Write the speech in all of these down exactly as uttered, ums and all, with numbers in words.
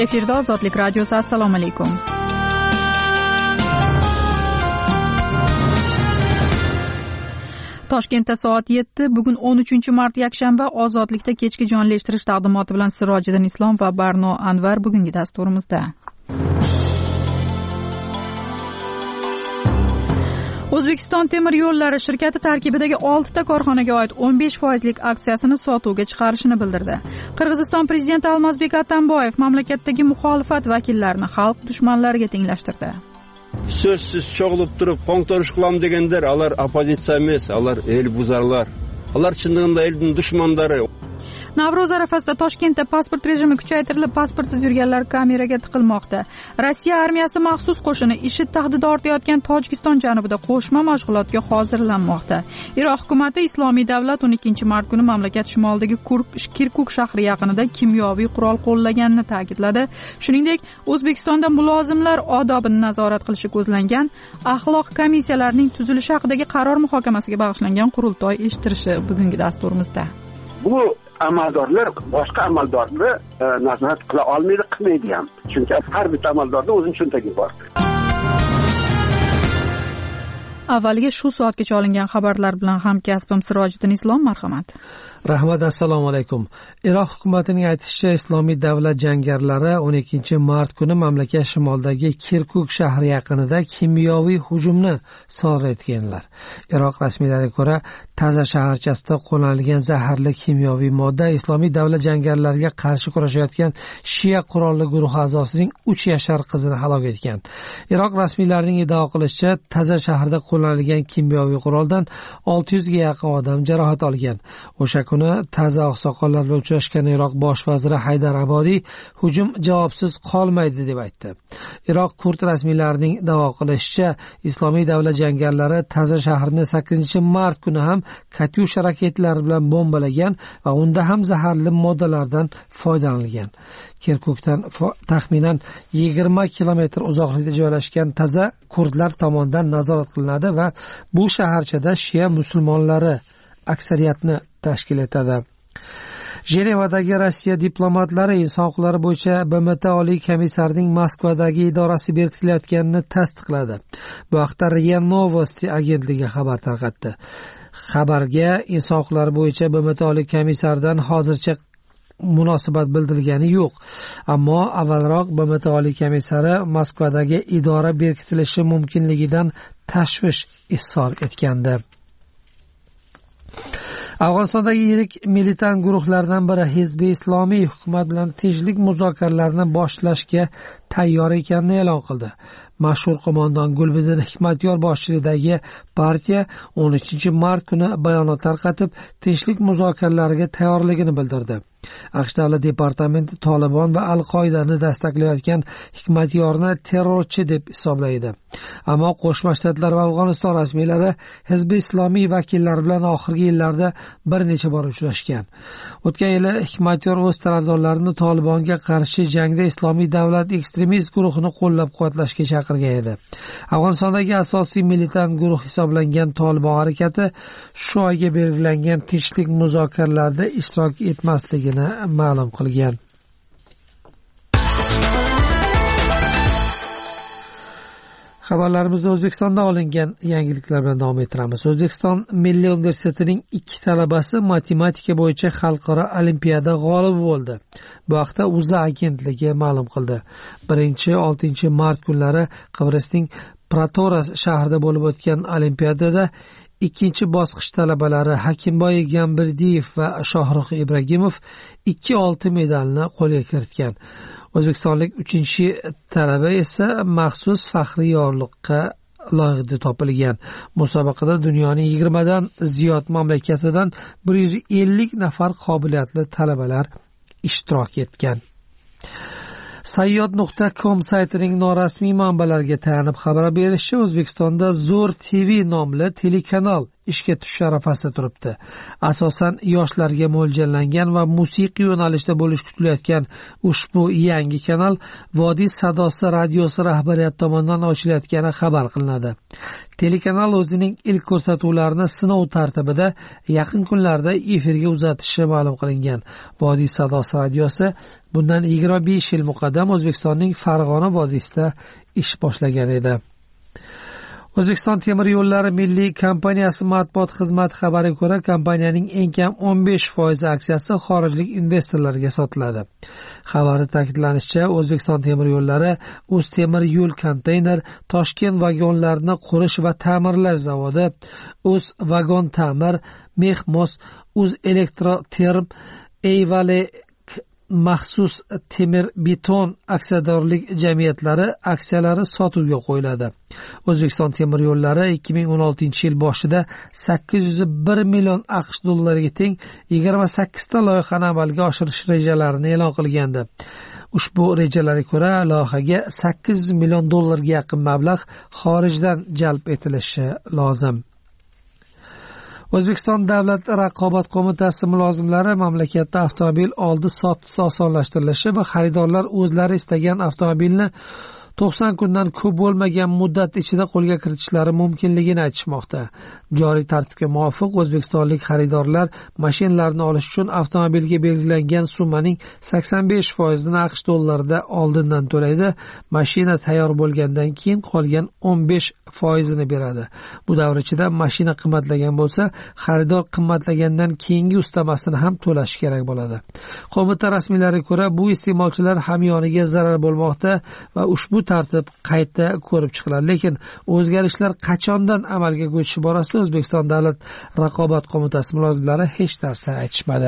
Efirda Ozodlik radiosi. Assalomu alaykum. Toshkentda soat yetti, bugun o'n uchinchi mart yakshanba. Ozodlikda kechki jonli eshittirish taqdimoti bilan Sirojiddin Islom va Barno Anvar bugungi dasturimizda. O'zbekiston temir yo'llari shirkati tarkibidagi oltita korxonaga oid o'n besh foizlik aksiyasini sotuvga chiqarishini bildirdi. Qirg'iziston prezidenti Almazbek Atamboyev mamlakatdagi muxolifat vakillarini xalq dushmanlariga tenglashtirdi. So'zsiz cho'g'lib turib, qo'ng'torish qilam deganlar, ular oppozitsiya emas, ular el buzarlar. Ular chindig'ida elning dushmanlari. Navro'z arafasida Toshkentda pasport rejimi kuchaytirilib, pasportsiz yurganlar kameraga tiqilmoqda. Rossiya armiyasi maxsus qo'shini IShID tahdidi ortayotgan Tojikiston janubida qo'shma mashg'ulotga hozirlanmoqda. Iroq hukumati Islomiy davlat o'n ikkinchi mart kuni mamlakat shimolidagi Kirkuk shahri yaqinida kimyoviy qurol qo'llaganini ta'kidladi. Shuningdek, O'zbekistonda mulozimlar odobini nazorat qilishi ko'zlangan axloq komissiyalarining tuzilishi haqidagi qaror muhokamasiga bag'ishlangan qurultoy eshittirishi bugungi dasturimizda. Bu amaldorlar boshqa amaldorni e, nazorat qila olmaydi, qilmaydi ham. Chunki har bitta amaldorda o'zining cho'ntagi bor. Avvaliga shu soatgacha olingan xabarlar bilan hamkasbim Sirojiddin Islom, marhamat. Rahmat, assalomu alaykum. Iroq hukumatining aytishicha, Islomiy davlat jangarilari o'n ikkinchi mart kuni mamlakat shimolidagi Kirkuk shahri yaqinida kimyoviy hujumni sodir etganlar. Iroq rasmiylariga ko'ra, Taza shaharchasida qo'llanilgan zaharli kimyoviy modda Islomiy davlat jangarilariga qarshi kurashayotgan Shia qurolli guruhi a'zosining uch yashar qizini halok etgan. Iroq rasmiylarining iddao qilishicha, Taza shahrida qo'llanilgan kimyoviy quroldan olti yuzga yaqin odam jarohat olgan. O'sha kuni Taza oqsoqollar bilan uchrashgan Iroq bosh vaziri Haydar Abodiy hujum javobsiz qolmaydi deb aytdi. Iroq kurd rasmiylarining da'vo qilishicha, Islomiy davlat jangarilari Taza shahrini sakkizinchi mart kuni ham Katyusha raketalari bilan bombalagan va unda ham zaharli moddalardan foydalanilgan. Kirkukdan taxminan yigirma kilometr uzoqlikda joylashgan Taza kurdlar tomonidan nazorat qilinadi va bu shaharchada Shia musulmonlari aksariyatni tashkil etadi. Jenevadagi Rossiya diplomatlari inson huquqlari bo'yicha B M T oliy komissarining Moskvadagi idorasi berkitilayotganini tasdiqladi. Bu haqda RIA Novosti agentligi xabar tarqatdi. Xabarga inson huquqlari bo'yicha B M T oliy komissaridan hozircha munosabat bildirilgani yo'q. Ammo avvalroq B M T oliy komissari Moskvadagi idora berkitilishi mumkinligidan tashvish izhor etgandi. Afg'onistondagi yirik militant guruhlardan biri Hizbi Islomiy hukumat bilan tinchlik muzokaralarni boshlashga tayyor ekanini e'lon qildi. Mashhur qo'mondon Gulbuddin Hikmatyor boshchiligidagi partiya o'n uchinchi mart kuni bayonot tarqatib, tinchlik muzokaralariga tayyorligini bildirdi. AQSh davlat departamenti Tolibon va Al-Qoidani destaklayotgan Hikmatyorni terrorchi deb hisoblaydi. Ammo Qo'shma Shtatlar va Afg'oniston rasmiylari Hizbi Islomiy vakillari bilan oxirgi yillarda bir necha bor uchrashgan. O'tgan yili Hikmatyor o'z tarafdorlarini Tolibonga qarshi jangda Islomiy davlat ekstremist guruhini qo'llab-quvvatlashga chaqirgan edi. Afg'onistondagi asosiy militant guruh hisoblangan Tolibon harakati shu oyga belgilangan tinchlik muzokaralarida ishtirok etmasligini ma'lum qilgan. Xabarlarimizda O'zbekistonda olingan yangiliklar bilan davom ettiramiz. O'zbekiston Milliy universitetining ikki talabasi matematika bo'yicha xalqaro olimpiada g'olibi bo'ldi. Bu haqda O'zA agentligi ma'lum qildi. birinchi oltinchi mart kunlari Qibrosning Pratoras shahrida bo'lib o'tgan olimpiadada ikkinchi bosqich talabalari Hakimboy Gamberdiyev va Shohrux Ibragimov ikki oltin medalni qo'lga kiritgan. O'zbekistonlik uchinchi talaba esa maxsus faxriy yorliqqa loyiq deb topilgan. Musobaqada dunyoning yigirmadan ziyod mamlakatidan bir yuz ellik nafar qobiliyatli talabalar ishtirok etgan. Sayyod nuqta com saytining norasmiy manbalariga tayanib xabar berishicha, O'zbekistonda Zo'r T V nomli telekanal ishga tushish arafasida turibdi. Asosan yoshlarga mo'ljallangan va musiqiy yo'nalishda bo'lish kutilayotgan ushbu yangi kanal Vodiy sadosi radiosi rahbariyati tomonidan ochilayotgani xabar qilinadi. Telekanal o'zining ilk ko'rsatuvlarini sinov tartibida yaqin kunlarda efirga uzatishi ma'lum qilingan. Vodiy sadosi radiosi bundan yigirma besh yil muqaddam O'zbekistonning Farg'ona vodiysida ish boshlagan edi. O'zbekiston temir yo'llari milliy kompaniyasi matbuot xizmati xabariga ko'ra, kompaniyaning eng kam o'n besh foiz aksiyasi xorijlik investorlarga sotiladi. Xabarda ta'kidlanishicha, O'zbekiston temir yo'llari O'z temir yo'l konteyner, Toshkent vagonlarini qurish va ta'mirlash zavodi, O'z vagon ta'mir, Mexmos, O'z elektroterm, Eyvale maxsus temir beton aksiyadorlik jamiyatlari aksiyalari sotuvga qo'yiladi. O'zbekiston temir yo'llari ikki ming o'n oltinchi yil boshida sakkiz yuz bir million AQSh dollariga teng yigirma sakkiz ta loyihani amalga oshirish rejalarini e'lon qilgandi. Ushbu rejalarga ko'ra, loyihaga sakkiz yuz million dollarga yaqin mablag' xorijdan jalb etilishi lozim. O'zbekiston Davlat raqobat qo'mitasi mulozimlari mamlakatda avtomobil oldi-sotdisi osonlashtirilishi va xaridorlar o'zlari istagan avtomobilni to'qson kundan ko'p bo'lmagan muddat ichida qo'lga kiritishlari mumkinligini aytishmoqda. Joriy tartibga muvofiq o'zbekistonlik xaridorlar mashinalarini olish uchun avtomobilga belgilangan summaning sakson besh foizini AQSh dollarida oldindan to'laydi. Mashina tayyor bo'lgandan keyin qolgan o'n besh foizini beradi. Bu davr ichida mashina qimmatlagan bo'lsa, xaridor qimmatlagandan keyingi ustamasini ham to'lashi kerak bo'ladi. Qo'mita rasmiylariga ko'ra, bu iste'molchilar hamyoniga zarar bo'lmoqda va ushbu tartib qayta ko'rib chiqiladi. Lekin o'zgarishlar qachondan amalga ko'chishi borasida O'zbekiston Davlat raqobat qo'mitasi mulozimlari hech narsa aytishmadi.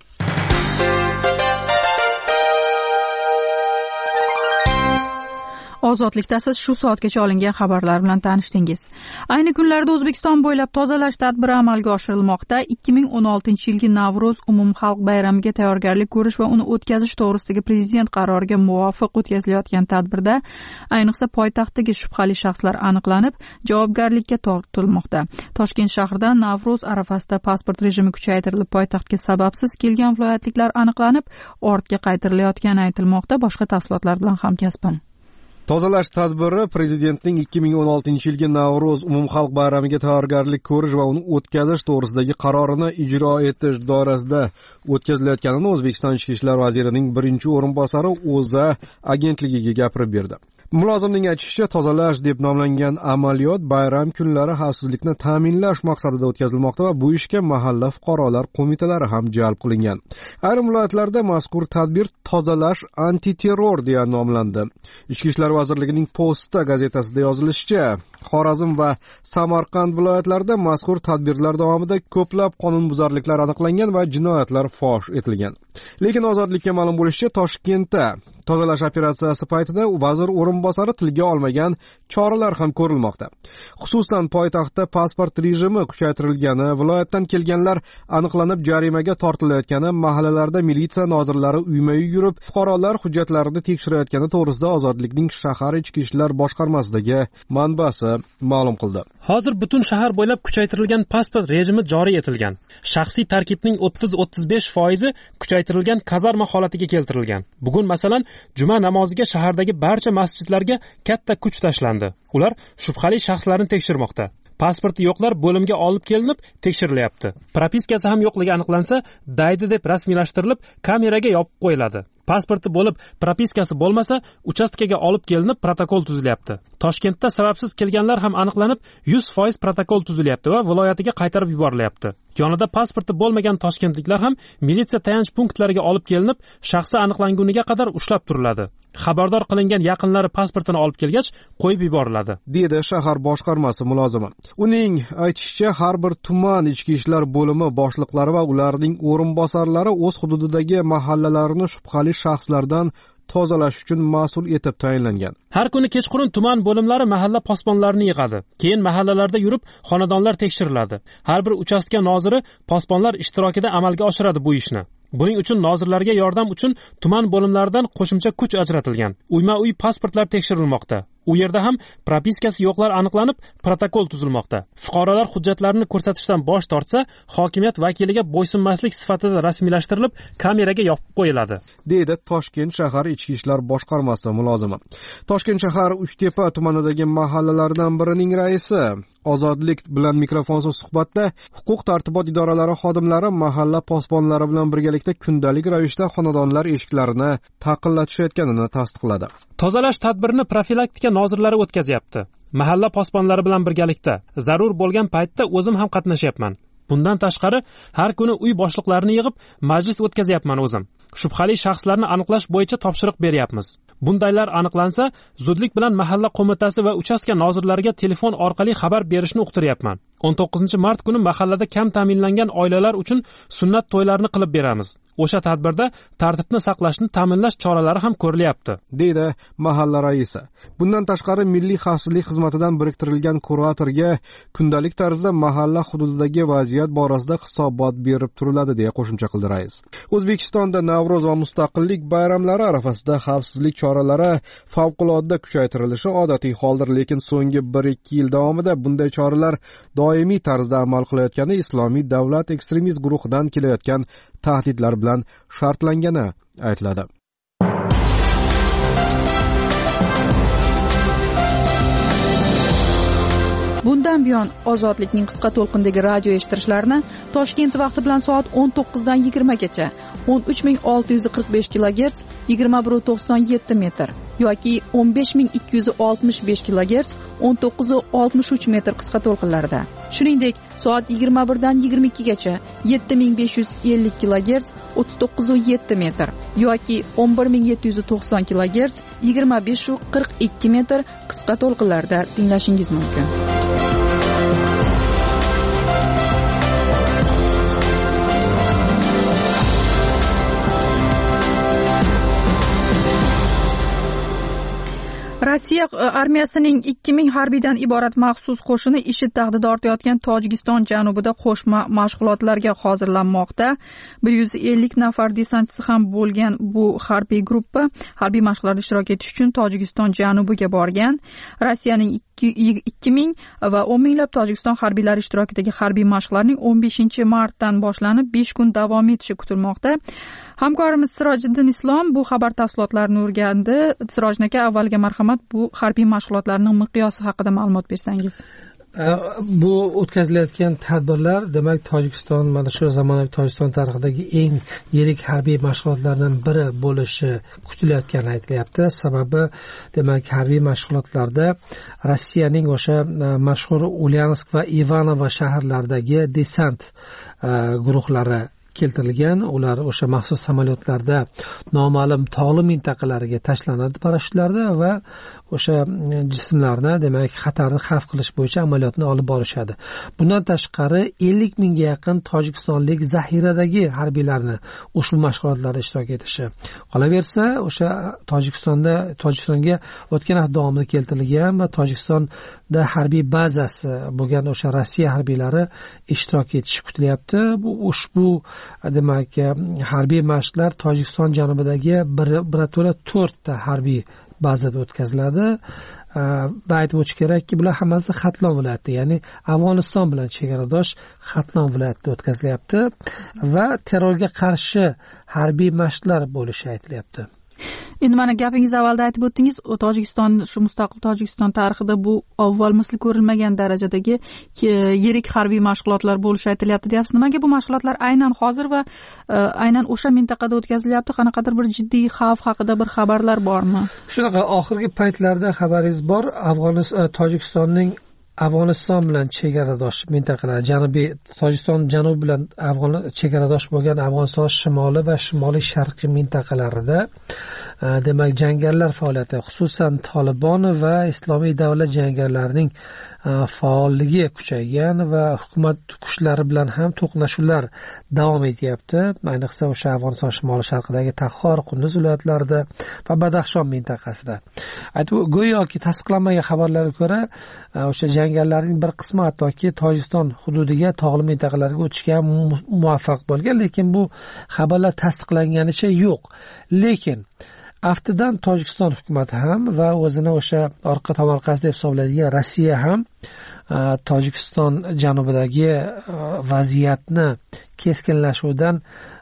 Ozodlikda siz shu soatgacha olingan xabarlar bilan tanishdingiz. Ayni kunlarda O'zbekiston bo'ylab tozalash tadbiri amalga oshirilmoqda. ikki ming o'n oltinchi yilgi Navro'z umumxalq bayramiga tayyorgarlik ko'rish va uni o'tkazish to'g'risidagi prezident qaroriga muvofiq o'tkazilayotgan tadbirda ayniqsa poytaxtdagi shubhali shaxslar aniqlanib, javobgarlikka tortilmoqda. Toshkent shahrida Navro'z arafasida pasport rejimi kuchaytirilib, poytaxtga sababsiz kelgan viloyatliklar aniqlanib, ortga qaytarilayotgani aytilmoqda. Boshqa tafsilotlar bilan hamkasbim. Tozalash tadbiri prezidentning ikki ming o'n oltinchi yilgi Navro'z umumxalq bayramiga tayyorgarlik ko'rish va uni o'tkazish to'g'risidagi qarorini ijro etish doirasida o'tkazilayotganini O'zbekiston Ichki ishlar vazirining birinchi o'rinbosari O'zA agentligiga gapirib berdi. Mulozimning aytishicha, tozalash deb nomlangan amaliyot bayram kunlari xavfsizlikni ta'minlash maqsadida o'tkazilmoqda va bu ishga mahalla fuqarolar qo'mitalari ham jalb qilingan. Ayrim viloyatlarda mazkur tadbir tozalash antiterror deya nomlandi. Ichki ishlar vazirligining Posta gazetasida yozilishicha, Xorazm va Samarqand viloyatlarida mazkur tadbirlar davomida ko'plab qonunbuzarliklar aniqlangan va jinoyatlar fosh etilgan. Lekin Ozodlikka ma'lum bo'lishicha, Toshkentda tozalash operatsiyasi paytida vazir o'rinbosari tilga olmagan choralar ham ko'rilmoqda. Xususan, poytaxtda pasport rejimi kuchaytirilgani, viloyatdan kelganlar aniqlanib jarimaga tortilayotgani, mahallalarda militsiya nozirlari uyma-uy yurib, fuqarolar hujjatlarini tekshirayotgani to'g'risida Ozodlikning shahar ichki ishlar boshqarmasidagi manbasi ma'lum qildi. Hozir butun shahar bo'ylab kuchaytirilgan pasport rejimi joriy etilgan. Shaxsiy tarkibning o'ttiz o'ttiz besh foizi kuchaytirilgan kazarma holatiga keltirilgan. Bugun masalan juma namoziga shahardagi barcha masjidlarga katta kuch tashlandi. Ular shubhali shaxslarni tekshirmoqda. Pasporti yo'qlar bo'limga olib kelinib tekshirilyapti. Propiskasi ham yo'qligi aniqlansa, daydi deb rasmiylashtirilib, kameraga yopib qo'yiladi. Pasporti bo'lib, propiskasi bo'lmasa, uchastkaga olib kelinib protokol tuzilyapti. Toshkentda sababsiz kelganlar ham aniqlanib, yuz foiz protokol tuzilyapti va viloyatiga qaytarib yuborilyapti. Yonida pasporti bo'lmagan toshkentliklar ham militsiya tayanch punktlariga olib kelinib, shaxsi aniqlanguniga qadar ushlab turiladi. Xabardor qilingan yaqinlari pasportini olib kelgach, qo'yib yuboriladi, dedi shahar boshqarmasi mulozimi. Uning aytishicha, har bir tuman ichki ishlar bo'limi boshliqlari va ularning o'rinbosarlari o'z hududidagi mahallalarini shubhali shaxslardan tozalash uchun mas'ul etib tayinlangan. Har kuni kechqurun tuman bo'limlari mahalla posbonlarini yig'adi. Keyin mahallalarda yurib xonadonlar tekshiriladi. Har bir uchastka noziri posbonlar ishtirokida amalga oshiradi bu ishni. Buning uchun nozirlarga yordam uchun tuman bo'limlaridan qo'shimcha kuch ajratilgan. Uyma-uy pasportlar tekshirilmoqda. U yerda ham propiskasi yo'qlar aniqlanib, protokol tuzilmoqda. Fuqarolar hujjatlarini ko'rsatishdan bosh tortsa, hokimiyat vakiliga bo'ysunmaslik sifatida rasmiylashtirilib, kameraga yopib qo'yiladi, deydi Toshkent shahar ichki ishlar boshqarmasi mulozimi. Toshkent shahar Uchtepa tumanidagi mahallalardan birining raisi Ozodlik bilan mikrofonsiz suhbatda huquq tartibot idoralari xodimlari mahalla posbonlari bilan birgalikda kundalik ravishda xonadonlar eshiklarini taqillatishayotganini tasdiqladi. Tozalash tadbirini profilaktika nozirlari o'tkazyapti. Mahalla posbonlari bilan birgalikda zarur bo'lgan paytda o'zim ham qatnashyapman. Bundan tashqari har kuni uy boshliqlarini yig'ib majlis o'tkazyapman o'zim. Shubhali shaxslarni aniqlash bo'yicha topshiriq beryapmiz. Bundaylar aniqlansa, zudlik bilan mahalla qo'mitasi va uchastka nozirlariga telefon orqali xabar berishni uqtiryapman. o'n to'qqizinchi mart kuni mahallada kam ta'minlangan oilalar uchun sunnat to'ylarini qilib beramiz. O'sha tadbirda tartibni saqlashni ta'minlash choralari ham ko'rilyapti, deydi mahalla raisi. Bundan tashqari Milliy xavfsizlik xizmatidan biriktirilgan kuratorga kundalik tarzda mahalla hududidagi vaziyat borasida hisobot berib turiladi, deya qo'shimcha qildi rais. O'zbekistonda Navro'z va Mustaqillik bayramlari arafasida xavfsizlik choralari favqulodda kuchaytirilishi odatiy holdir, lekin so'nggi bir ikki yil davomida bunday choralar doimiy tarzda amal qilayotgani Islomiy davlat ekstremist guruhidan kelayotgan tahdidlar bilan shartlangani aytiladi. Bundan buyon Ozodlikning qisqa to'lqindagi radio eshittirishlarini Toshkent vaqti bilan soat o'n to'qqizdan yigirma gacha o'n uch ming olti yuz qirq besh kilogerts yigirma bir nuqta to'qson yetti metr yoki o'n besh ming ikki yuz oltmish besh kilogerts o'n to'qqiz nuqta oltmish uch metr qisqa to'lqinlarda. Shuningdek, soat yigirma birdan yigirma ikki gacha yetti ming besh yuz ellik kilogerts o'ttiz to'qqiz nuqta yetti metr yoki o'n bir ming yetti yuz to'qson kilogerts yigirma besh nuqta qirq ikki metr qisqa to'lqinlarda tinglashingiz mumkin. Rossiya armiyasining ikki ming harbiydan iborat maxsus qo'shini IShID tahdidi ortayotgan Tojikiston janubida qo'shma mashg'ulotlarga hozirlanmoqda. bir yuz ellik nafar desantchisi ham bo'lgan bu harbiy guruhga harbiy mashg'ulotlarda ishtirok etish uchun Tojikiston janubiga borgan. Rossiyaning ikki ming va o'n minglab Tojikiston harbiylari ishtirokidagi harbiy mashg'ulotlarning o'n beshinchi martdan boshlanib besh kun davom etishi kutilmoqda. Hamkorimiz Sirojiddin Islom bu xabar tafsilotlarini o'rgandi. Sirojiddin aka, avvaliga marhamat, bu harbiy mashg'ulotlarning miqyosi haqida ma'lumot bersangiz. Bu o'tkazilayotgan tadbirlar demak Tojikiston mana shu zamonaviy Tojikiston tarixidagi eng yirik harbiy mashg'ulotlardan biri bo'lishi kutilayotgani aytilyapti. Sababi demak harbiy mashg'ulotlarda Rossiyaning o'sha mashhur Ulyansk va Ivanovo shaharlaridagi desant guruhlari keltirilgan. Ular o'sha maxsus samolyotlarda noma'lum tog'li mintaqalarga tashlanadi parashyutlarda va o'sha jismlarni demak xatarni xavf qilish bo'yicha amaliyotni olib borishadi. Bundan tashqari ellik mingga yaqin tojikistonlik zaxiradagi harbiylarni ushbu mashg'ulotlarda ishtirok etishi. Qolaversa, o'sha Tojikistonda Tojikistonga o'tgan hafta davomida keltirilgan va Tojikistonda harbiy bazasi bo'lgan o'sha Rossiya harbiylari ishtirok etishi kutilyapti. Bu ushbu demak harbiy mashqlar Tojikiston janubidagi birato'la to'rtta harbiy bazada o'tkaziladi va aytib o'tish kerakki, bular hammasi Xatlon viloyati, ya'ni Afg'oniston bilan chegaradosh Xatlon viloyatida o'tkazilyapti va terrorga qarshi harbiy mashqlar bo'lishi aytilyapti. Endi mana gapingiz avvalda aytib o'tdingiz, Tojikiston, shu mustaqil Tojikiston tarixida bu avval misli ko'rilmagan darajadagi yirik harbiy mashg'ulotlar bo'lishi aytilyapti deyapsiz. Nimaga bu mashg'ulotlar aynan hozir va aynan o'sha mintaqada o'tkazilyapti? Qanaqadir bir jiddiy xavf haqida bir xabarlar bormi? Shunaqa, oxirgi paytlarda xabaringiz bor, Afg'oniston Tojikistonning Afg'oniston bilan chegaradosh mintaqalar, janubiy Tojikiston janubi bilan Afg'on chegaradosh bo'lgan Afg'oniston shimoli va shimoliy sharqiy mintaqalarida demak jangarilar faoliyati, xususan Tolibon va Islomiy davlat jangarilarining faolligi kuchaygan va hukumat kuchlari bilan ham to'qnashuvlar davom etyapti. Ayniqsa o'sha Afg'oniston shimoli sharqidagi Taxor, Qunduz viloyatlarida va Badaxshon mintaqasida. Aytib go'yoki tasdiqlanmagan xabarlarga ko'ra, o'sha jangarilarning bir qismi hattoki Tojikiston hududiga, tog'li mintaqalarga o'tishga muvaffaq bo'lgan, lekin bu xabarlar tasdiqlanganicha yo'q. Lekin aftidan Tojikiston hukumati ham va o'zini o'sha orqa tomorqasi deb hisoblaydigan Rossiya ham Tojikiston janubidagi vaziyatni keskinlashuvidan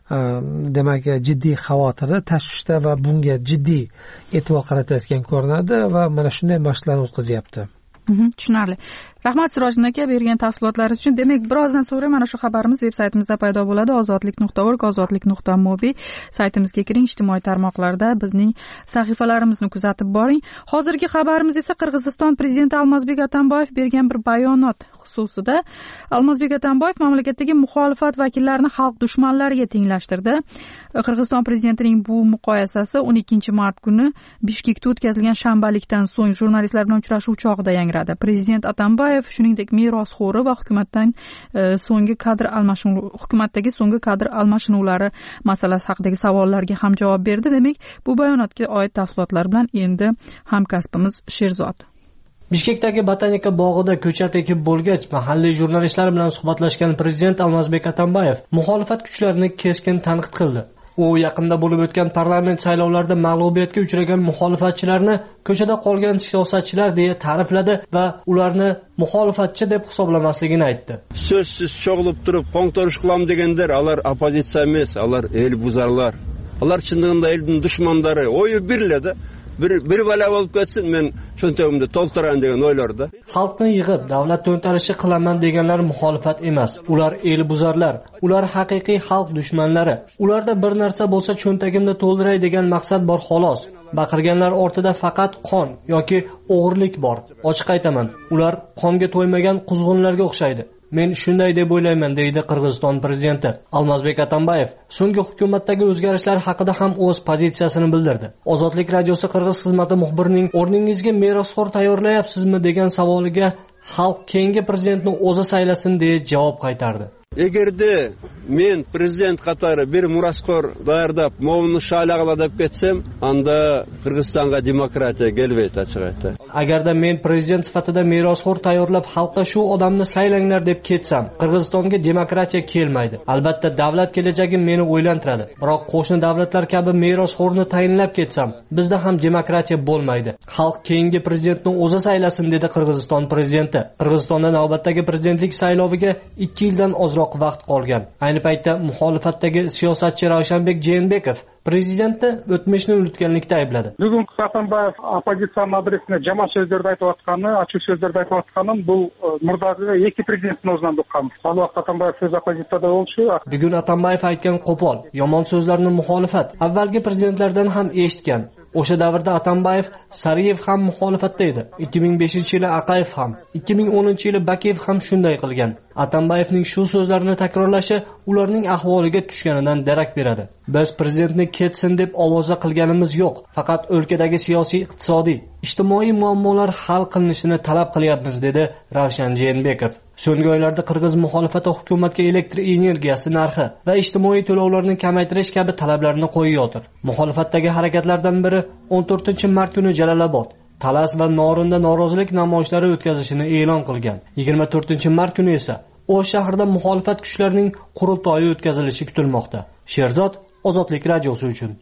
demak jiddiy xavotirda, tashvishda va bunga jiddiy e'tibor qaratayotgan ko'rinadi va mana shunday mashqlarni o'tkazyapti. Tushunarli. Rahmat Sirojin aka bergan tafsilotlaringiz uchun. Demak, birozdan so'ng mana shu xabarimiz veb-saytimizda paydo bo'ladi. ozodlik nuqta org, ozodlik nuqta mobi saytimizga kiring, ijtimoiy tarmoqlarda bizning sahifalarimizni kuzatib boring. Hozirgi xabarimiz esa Qirg'iziston prezidenti Almazbek Atambayev bergan bir bayonot xususida. Almazbek Atambayev mamlakatdagi muxolifat vakillarini xalq dushmanlariga tenglashtirdi. Qirg'iziston prezidentining bu muqoyasasi o'n ikkinchi mart kuni Bishkekda o'tkazilgan shanbalikdan so'ng jurnalistlar bilan uchrashuv chog'ida yangradi. Prezident Atambayev shuningdek merosxo'ri va hukumatdan so'nggi kadr almashinuv hukumatdagi so'nggi kadr almashinuvlari masalasi haqidagi savollarga ham javob berdi. Demak, bu bayonotga oid tafsilotlar bilan endi hamkasbimiz Sherzod. Bishkekdagi Botanika bog'ida ko'chat ekib bo'lgach, mahalliy jurnalistlar bilan suhbatlashgan prezident Almazbek Atambayev muxolifat kuchlarini keskin tanqid qildi. U yaqinda bo'lib o'tgan parlament saylovlarida mag'lubiyatga uchragan muxolifatchilarni ko'chada qolgan siyosatchilar deya ta'rifladi va ularni muxolifatchi deb hisoblamasligini aytdi. So'zsiz cho'g'lib turib qo'ngtorish qilam deganlar, ular oppozitsiya emas, ular el buzarlar. Ular chindig'ida elning dushmanlari. O'yi birladi. Bir bir bala bo'lib ketsin, men cho'ntagimda to'ltiraman degan o'ylarda. Xalqni yig'ib davlat to'ntarishi qilaman deganlar muxolifat emas. Ular el buzarlar. Ular haqiqiy xalq dushmanlari. Ularda bir narsa bo'lsa cho'ntagimda to'ldiray degan maqsad bor xolos. Baqirganlar ortida faqat qon yoki o'g'irlik bor. Ochiq aytaman, ular qonga to'ymagan quzg'unlarga o'xshaydi. Men shunday deb o'ylayman, deydi Qirg'iziston prezidenti Almazbek Atambayev. So'nggi hukumatdagi o'zgarishlar haqida ham o'z pozitsiyasini bildirdi. Ozodlik radiosi Qirg'iz xizmati muxbirining o'rningizga merosxo'r tayyorlayapsizmi degan savoliga xalq keyingi prezidentni o'zi saylasin deya javob qaytardi. Egerda men prezident qatori bir merosxo'r tayyorlab, movni shalag'lab ketsam, anda Qirg'izistonga demokratiya kelmaydi, ochiq aytib. Agarda men prezident sifatida merosxo'r tayyorlab, xalqqa shu odamni saylanglar deb ketsam, Qirg'izistonga demokratiya kelmaydi. Albatta, davlat kelajagi meni o'ylantiradi. Biroq qo'shni davlatlar kabi merosxo'rni tayinlab ketsam, bizda ham demokratiya bo'lmaydi. Xalq keyingi prezidentni o'zi saylasin, dedi Qirg'iziston prezidenti. Qirg'izistonda navbatdagi prezidentlik sayloviga ikki yildan ozroq vaqt qolgan. Ayni paytda muxolifatdagi siyosatchi Ravshanbek Jeenbekov prezidentni o'tmishni unutganlikda aybladi. Bugun Atambayev oppozitsiyaning adresine jama so'zlarni aytayotgani, ochiq so'zlarni aytayotganim bu murdagi ikki prezidentning o'zidan bo'lgan. Al vaqt Atambayev so'z opozitsiyada bo'lshi. Bugun Atambayev aytgan qo'pol, yomon so'zlarni muxolifat avvalgi prezidentlardan ham eshitgan. O'sha davrda Atambayev, Sariyev ham muxolifatda edi. ikki ming beshinchi yili Aqayev ham, ikki ming o'ninchi yili Bakiyev ham shunday qilgan. Atambayevning shu so'zlarini takrorlashi ularning ahvoliga tushganidan darak beradi. Biz prezidentni ketsin deb ovoza qilganimiz yo'q, faqat o'lkadagi siyosiy, iqtisodiy, ijtimoiy muammolar hal qilinishini talab qilyapmiz, dedi Ravshan Jeenbekov. So'nggi oylarda Qirg'iz muxolifati hukumatga elektr energiyasi narxi va ijtimoiy to'lovlarni kamaytirish kabi talablarni qo'yayotir. Muxolifatdagi harakatlardan biri o'n to'rtinchi mart kuni Jalolobod, Talas va Norinda norozilik namoyishlari o'tkazishini e'lon qilgan. yigirma to'rtinchi mart kuni esa O'sh shahrida muxolifat kuchlarining qurultoyi o'tkazilishi kutilmoqda. Sherzod, Ozodlik radiosi uchun.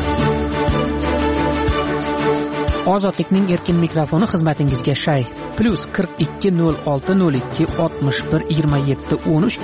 Ozodlikning erkin mikrofoni xizmatingizga shay. Plus qirq ikki nol olti nol ikki oltmish bir yigirma yetti o'n uch.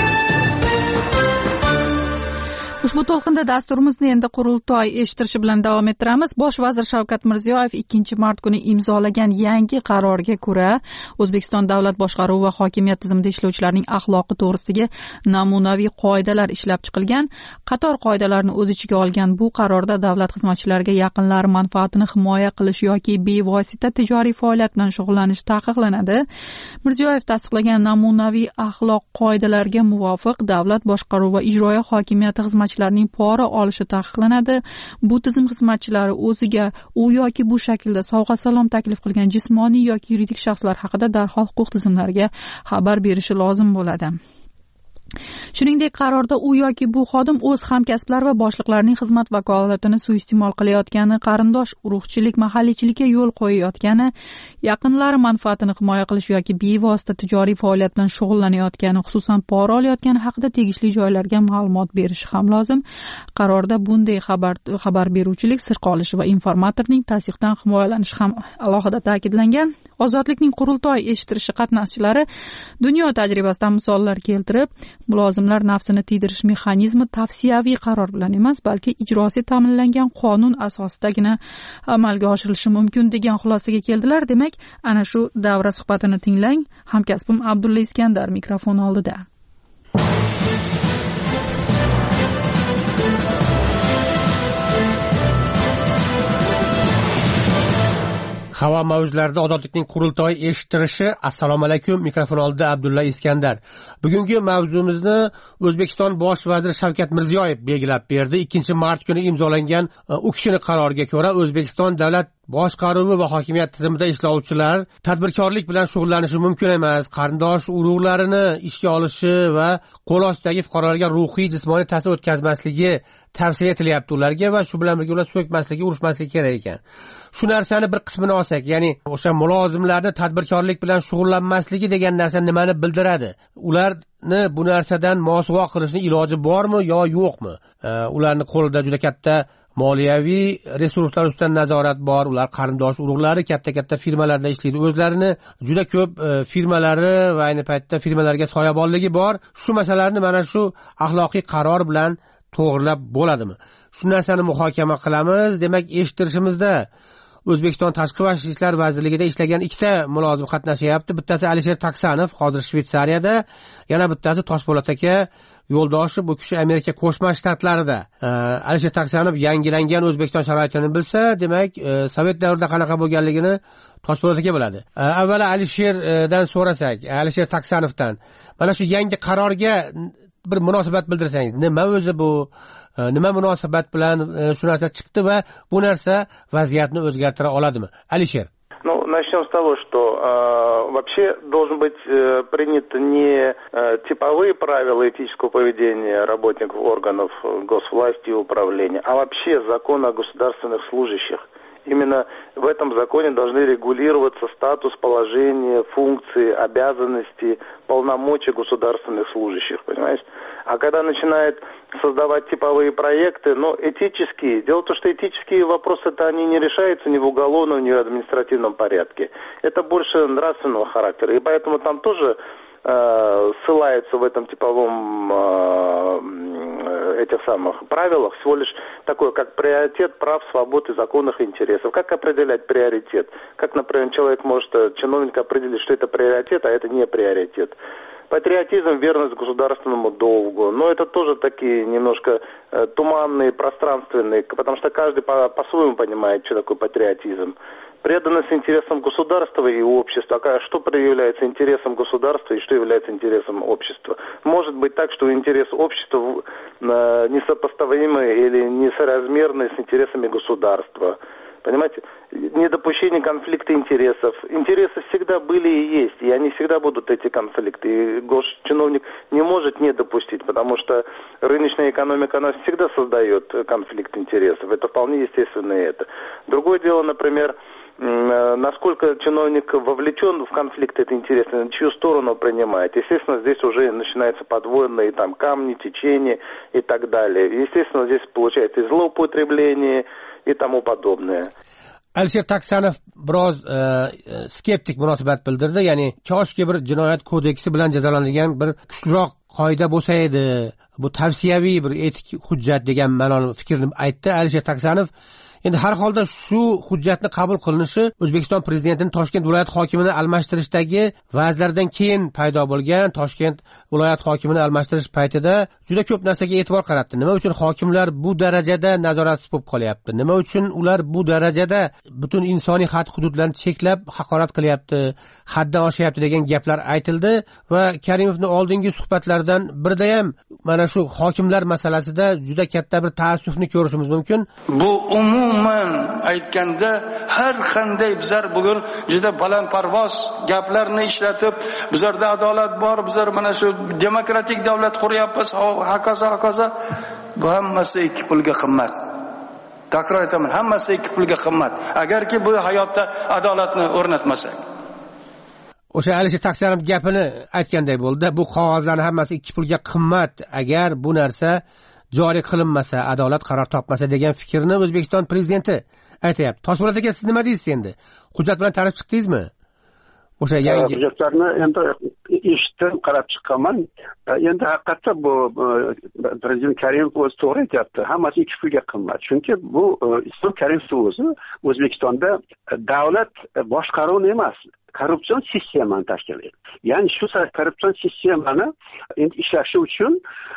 Ushbu to'lqinda dasturimizni endi qurultoy eshittirishi bilan davom ettiramiz. Bosh vazir Shavkat Mirziyoyev ikkinchi mart kuni imzolagan yangi qarorga ko'ra O'zbekiston davlat boshqaruvi va hokimiyat tizimida ishlovchilarning axloqi to'g'risidagi namunaviy qoidalar ishlab chiqilgan. Qator qoidalarni o'z ichiga olgan bu qarorda davlat xizmatchilariga yaqinlari manfaatini himoya qilish yoki bevosita tijoriy faoliyat bilan shug'ullanish taqiqlanadi. Mirziyoyev tasdiqlagan namunaviy axloq qoidalariga muvofiq davlat boshqaruvi va ijroiya hokimiyati xizmatchilari foydalanuvchilarning pora olishi taqiqlanadi. Bu tizim xizmatchilari o'ziga u yoki bu shaklda sovg'a salom taklif qilgan jismoniy yoki yuridik shaxslar haqida darhol huquq tizimlariga xabar berishi lozim bo'ladi. Shuningdek, qarorda u yoki bu xodim o'z hamkasblari va boshliqlarining xizmat vakolatini suiiste'mol qilayotgani, qarindosh urug'chilik, mahalliychilikka yo'l qo'yayotgani, yaqinlari manfaatini himoya qilish yoki bevosita tijoriy faoliyat bilan shug'ullanayotgani, xususan pora olayotgani haqida tegishli joylarga ma'lumot berishi ham lozim. Qarorda bunday xabar xabar beruvchilik, sir qolishi va informatorning tasdiqdan himoyalanishi ham alohida ta'kidlangan. Ozodlikning qurultoy eshittirishi qatnashchilari dunyo tajribasidan misollar keltirib, mulozimlar nafsini tiydirish mexanizmi tavsiyaviy qaror bilan emas, balki ijrosi ta'minlangan qonun asosidagina amalga oshirilishi mumkin degan xulosaga keldilar. Demak, ana shu davra suhbatini tinglang. Hamkasbim Abdulla Iskandar mikrofon oldida. Havo mavjlarida ozodlikning qurultoyi eshittirishi. Assalomu alaykum, mikrofon oldida Abdulla Iskandar. Bugungi mavzumizni O'zbekiston bosh vaziri Shavkat Mirziyoyev belgilab berdi. ikkinchi mart kuni imzolangan u kishining qaroriga ko'ra O'zbekiston davlat boshqaruvi va hokimiyat tizimida ishlovchilar tadbirkorlik bilan shug'ullanishi mumkin emas. Qarindosh urug'larini ishga olishi va qo'l ostidagi fuqarolarga ruhiy, jismoniy ta'sir o'tkazmasligi tavsiya etilyapti ularga va shu bilan birga ular so'kmasligi, urushmasligi kerak ekan. Shu narsani bir qismini olsak, ya'ni o'sha mulozimlarni tadbirkorlik bilan shug'ullanmasligi degan narsa nimani bildiradi? Ularni bu narsadan mosuvo qilishning iloji bormi yo yo'qmi? Ularni qo'lida juda katta moliyaviy resurslar ustidan nazorat bor. Ular qarindosh urug'lari katta-katta firmalarda ishlaydi. O'zlarini juda ko'p firmalari va ayni paytda firmalarga soyabonligi bor. Shu masalalarni mana shu axloqiy qaror bilan to'g'rilab bo'ladimi? Shu narsani muhokama qilamiz. Demak, eshittirishimizda O'zbekiston Tashqi ishlar vazirligida ishlagan ikkita mulozim qatnashyapti. Bittasi Alisher Taksanov, hozir Shveysariyada, yana bittasi Toshpo'lat aka yo'ldoshi, bu kishi Amerika Qo'shma Shtatlarida. Alisher Taksanov yangilangan O'zbekiston sharoitini bilsa, demak, Sovet davrida qanaqa bo'lganligini Toshpo'lat aka biladi. Avvalo Alisherdan so'rasak, Alisher Taksanovdan, mana shu yangi qarorga bir munosabat bildirsangiz, nima o'zi bu? Nima munosabat bilan shu narsa chiqdi va bu narsa vaziyatni o'zgartira oladimi? Alisher. Ну, начнем с того, что э, вообще должен быть э, принят не э, типовые правила этического поведения работников органов госвласти и управления, а вообще закон о государственных служащих. Именно в этом законе должны регулироваться статус, положение, функции, обязанности, полномочия государственных служащих, понимаете? А когда начинает создавать типовые проекты, но этические, дело в том, что этические вопросы-то они не решаются ни в уголовном, ни в административном порядке. Это больше нравственного характера, и поэтому там тоже э, ссылаются в этом типовом э, этих самых правилах всего лишь такое, как приоритет прав, свобод и законных интересов. Как определять приоритет? Как, например, человек может, чиновник определить, что это приоритет, а это не приоритет. Патриотизм, верность государственному долгу. Но это тоже такие немножко э, туманные, пространственные, потому что каждый по- по-своему понимает, что такое патриотизм. Преданность интересам государства и общества. А что является интересом государства и что является интересом общества? Может быть так, что интерес общества э, несопоставимы или несоразмерны с интересами государства. Понимаете, недопущение конфликта интересов. Интересы всегда были и есть, и они всегда будут, эти конфликты. И госчиновник не может не допустить, потому что рыночная экономика, она всегда создает конфликт интересов. Это вполне естественно и это. Другое дело, например, насколько чиновник вовлечен в конфликт, это интересно, на чью сторону принимает. Естественно, здесь уже начинаются подводные там камни, течения и так далее. Естественно, здесь получается и злоупотребление, и тому подобное. Alisher Taksanov biroz skeptik munosabat bildirdi, ya'ni koshki bir jinoyat kodeksi bilan jazolanadigan bir kuchliroq qoida bo'lsa edi, bu tavsiyaviy bir etik hujjat degan ma'noli fikrni aytdi Alisher Taksanov. Endi har holda shu hujjatni qabul qilinishi O'zbekiston prezidentining Toshkent viloyat hokimini almashtirishdagi vazlardan keyin paydo bo'lgan, Toshkent viloyat hokimini almashtirish paytida juda ko'p narsaga e'tibor qaratdi. Nima uchun hokimlar bu darajada nazoratsiz bo'lib qolyapti? Nima uchun ular bu darajada butun insoniy xat hududlarni cheklab haqorat qilyapti, haddan oshyapti degan gaplar aytildi va Karimovning oldingi suhbatlaridan birida ham mana shu hokimlar masalasida juda katta bir taassufni ko'rishimiz mumkin. Bu umuman aytganda har qanday bizlar bugun juda balandparvoz gaplarni ishlatib, bizlarda adolat bor, bizlar mana shu demokratik davlat quryapmiz, hokazo hokazo, bu hammasi ikki pulga qimmat. Takror aytaman, hammasi ikki pulga qimmat. Agarki bu hayotda adolatni o'rnatmasak. O'sha Alisher Taqsionov gapini aytganday bo'ldi. Bu qog'ozlarning hammasi ikki pulga qimmat. Agar bu narsa joriy qilinmasa, adolat qaror topmasa degan fikrni O'zbekiston prezidenti aytayapti. Toshpo'lat aka, siz nima deysiz endi? Hujjat bilan tanishib chiqdingizmi? O'sha yangi hujjatlarni endi eshitdim, qarab chiqqanman. Endi haqiqatda bu prezident Karimov o'zi to'g'ri aytyapti. Hammasi ikki pulga qimmat. Chunki bu Islom Karimov o'zi O'zbekistonda davlat boshqaruvni emas, korrupsion sistemani tashkil etdi. Ya'ni shu korrupsion sistemani endi ishlashi uchun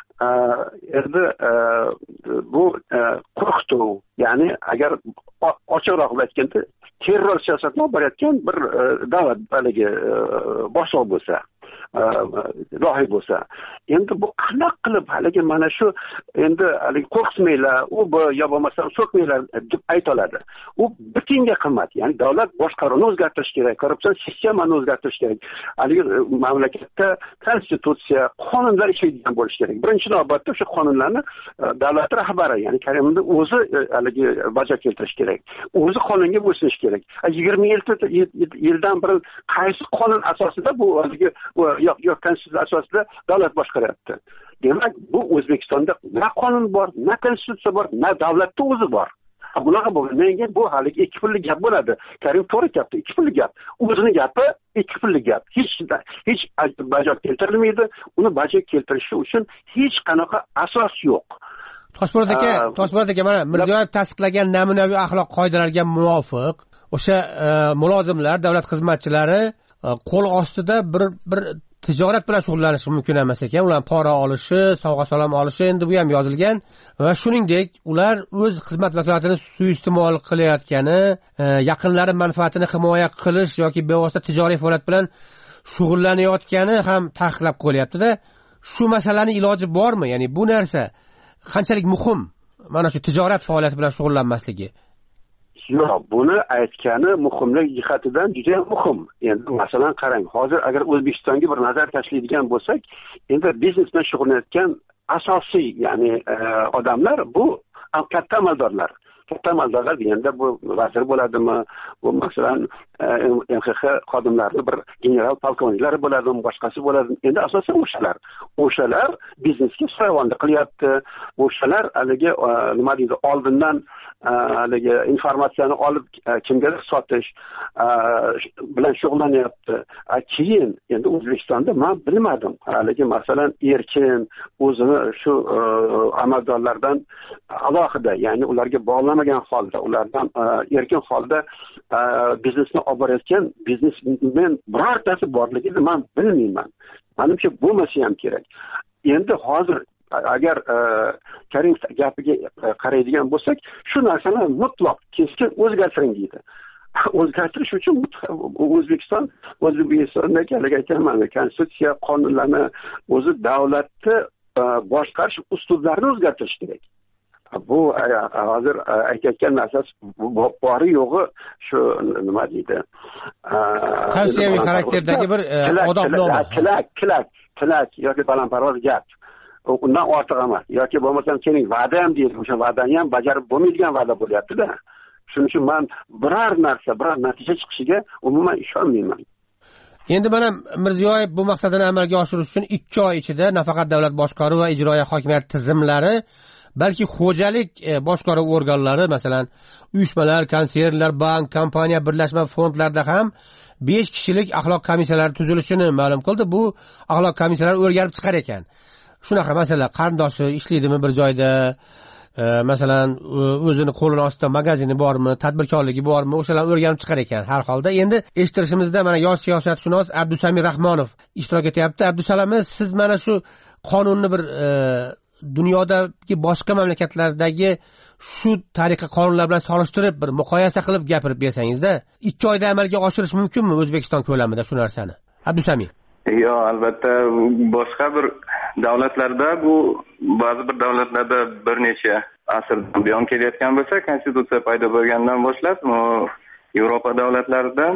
endi bu qo'rqituv, ya'ni agar ochiqroq aytganda terror siyosatini olib borayotgan bir davlat haligi boshliq bo'lsa, rohiy bo'lsa, endi bu qanaqa qilib haligi mana shu endi haligi qo'rqitmanglar, u bu yo bo'lmasa so'kmanglar deb aytoladi. U butunga qimmat. Ya'ni davlat boshqaruvini o'zgartirish kerak, korrupsion sistemani o'zgartirish kerak. Haligi mamlakatda konstitutsiya, qonunlar ishlaydigan bo'lishi kerak. Birinchi navbatda o'sha qonunlarni davlat rahbari, ya'ni Karimovning o'zi haligi bajo keltirish kerak. O'zi qonunga bo'ysunish kerak. yigirma yildan beri qaysi qonun asosida bu haligi yo'q yo'q konstitutsiya asosida davlat boshqaryapti. Demak, bu O'zbekistonda na qonun bor, na konstitutsiya bor, na davlatning o'zi bor. Bunaqa bo'lgandan bu haligi ikki pullik gap bo'ladi. Karim to'g'ri gapdi, ikki pullik gap. O'zining gapi ikki pullik gap. Hech hech bajo keltirilmaydi. Uni bajo keltirishi uchun hech qanaqa asos yo'q. Toshpo'lat aka, Toshpo'lat aka, mana Mirziyoyev tasdiqlagan namunaviy axloq qoidalariga muvofiq o'sha mulozimlar, davlat xizmatchilari qo'l ostida bir bir tijorat bilan shug'ullanishi mumkin emas ekan. Ular pora olishi, sovg'a salom olishi, endi bu ham yozilgan va shuningdek ular o'z xizmat vakolatini suiiste'mol qilayotgani, yaqinlari manfaatini himoya qilish yoki bevosita tijoriy faoliyat bilan shug'ullanayotgani ham taqiqlab qo'yilyapti-da. Shu masalaning iloji bormi? Ya'ni bu narsa qanchalik muhim? Mana shu tijorat faoliyati bilan shug'ullanmasligi. Yo'q, buni aytgani muhimlik jihatidan juda ham muhim. Endi masalan qarang, hozir agar O'zbekistonga bir nazar tashlaydigan bo'lsak, endi biznes bilan shug'ullanayotgan asosiy, ya'ni odamlar bu katta amaldorlar. Katta amaldorlar deganda bu vazir bo'ladimi, bu masalan M X X xodimlari, bir general polkovniklari bo'ladimi, boshqasi bo'ladimi? Endi asosan o'shalar. O'shalar biznesga soyabonlik qilyapti. O'shalar haligi nima deydi, oldindan haligi informatsiyani olib kimgadir sotish bilan shug'ullanyapti. Keyin endi O'zbekistonda men bilmadim, haligi masalan erkin o'zini shu amaldorlardan alohida, ya'ni ularga bog'lamagan holda, ulardan erkin holda biznesni olib borayotgan biznesmen birortasi borligini men bilmayman. Menimcha bo'lmasa ham kerak. Endi hozir agar Karim gapiga qaraydigan bo'lsak, shu narsani mutlaq keskin o'zgartiring deydi. O'zgartirish uchun O'zbekiston O'zbekistondagi haligi aytaman, konstitutsiya, qonunlarni, o'zi davlatni boshqarish uslublarini o'zgartirish kerak. Bu hozir aytayotgan narsasi bori yo'g'i shu nima deydi? Tavsiyaviy xarakterdagi bir odobnoma. Tilak, tilak, tilak yoki balandparvoz gap. Undan ortiq emas. Yoki bo'lmasam keling va'da ham deydi, o'sha va'dani ham bajarib bo'lmaydigan va'da bo'lyapti-da. Shuning uchun men biror narsa, biror natija chiqishiga umuman ishonmayman. Endi mana Mirziyoyev bu maqsadini amalga oshirish uchun ikki oy ichida nafaqat davlat boshqaruvi va ijroiya hokimiyat tizimlari, balki xo'jalik boshqaruv organlari, masalan, uyushmalar, konsernlar, bank, kompaniya, birlashma fondlarda ham besh kishilik axloq komissiyalari tuzilishini ma'lum qildi. Bu axloq komissiyalari o'rganib chiqar ekan. Shunaqa masala, qarindoshi ishlaydimi bir joyda, masalan o'zini qo'lini ostida magazini bormi, tadbirkorligi bormi, o'shalarni o'rganib chiqar ekan. Har holda endi eshittirishimizda mana yosh siyosatshunos Abdusamir Rahmonov ishtirok etyapti. Abdusalom, siz mana shu qonunni bir e, dunyodagi boshqa mamlakatlardagi shu tariqa qonunlar bilan solishtirib bir muqoyasa qilib gapirib bersangizda, ikki oyda amalga oshirish mumkinmi O'zbekiston ko'lamida shu narsani? Abdusamir. Yo'q, albatta boshqa bir davlatlarda bu ba'zi bir davlatlarda bir necha asrdan buyon kelayotgan bo'lsa, konstitutsiya paydo bo'lgandan boshlab Yevropa davlatlaridan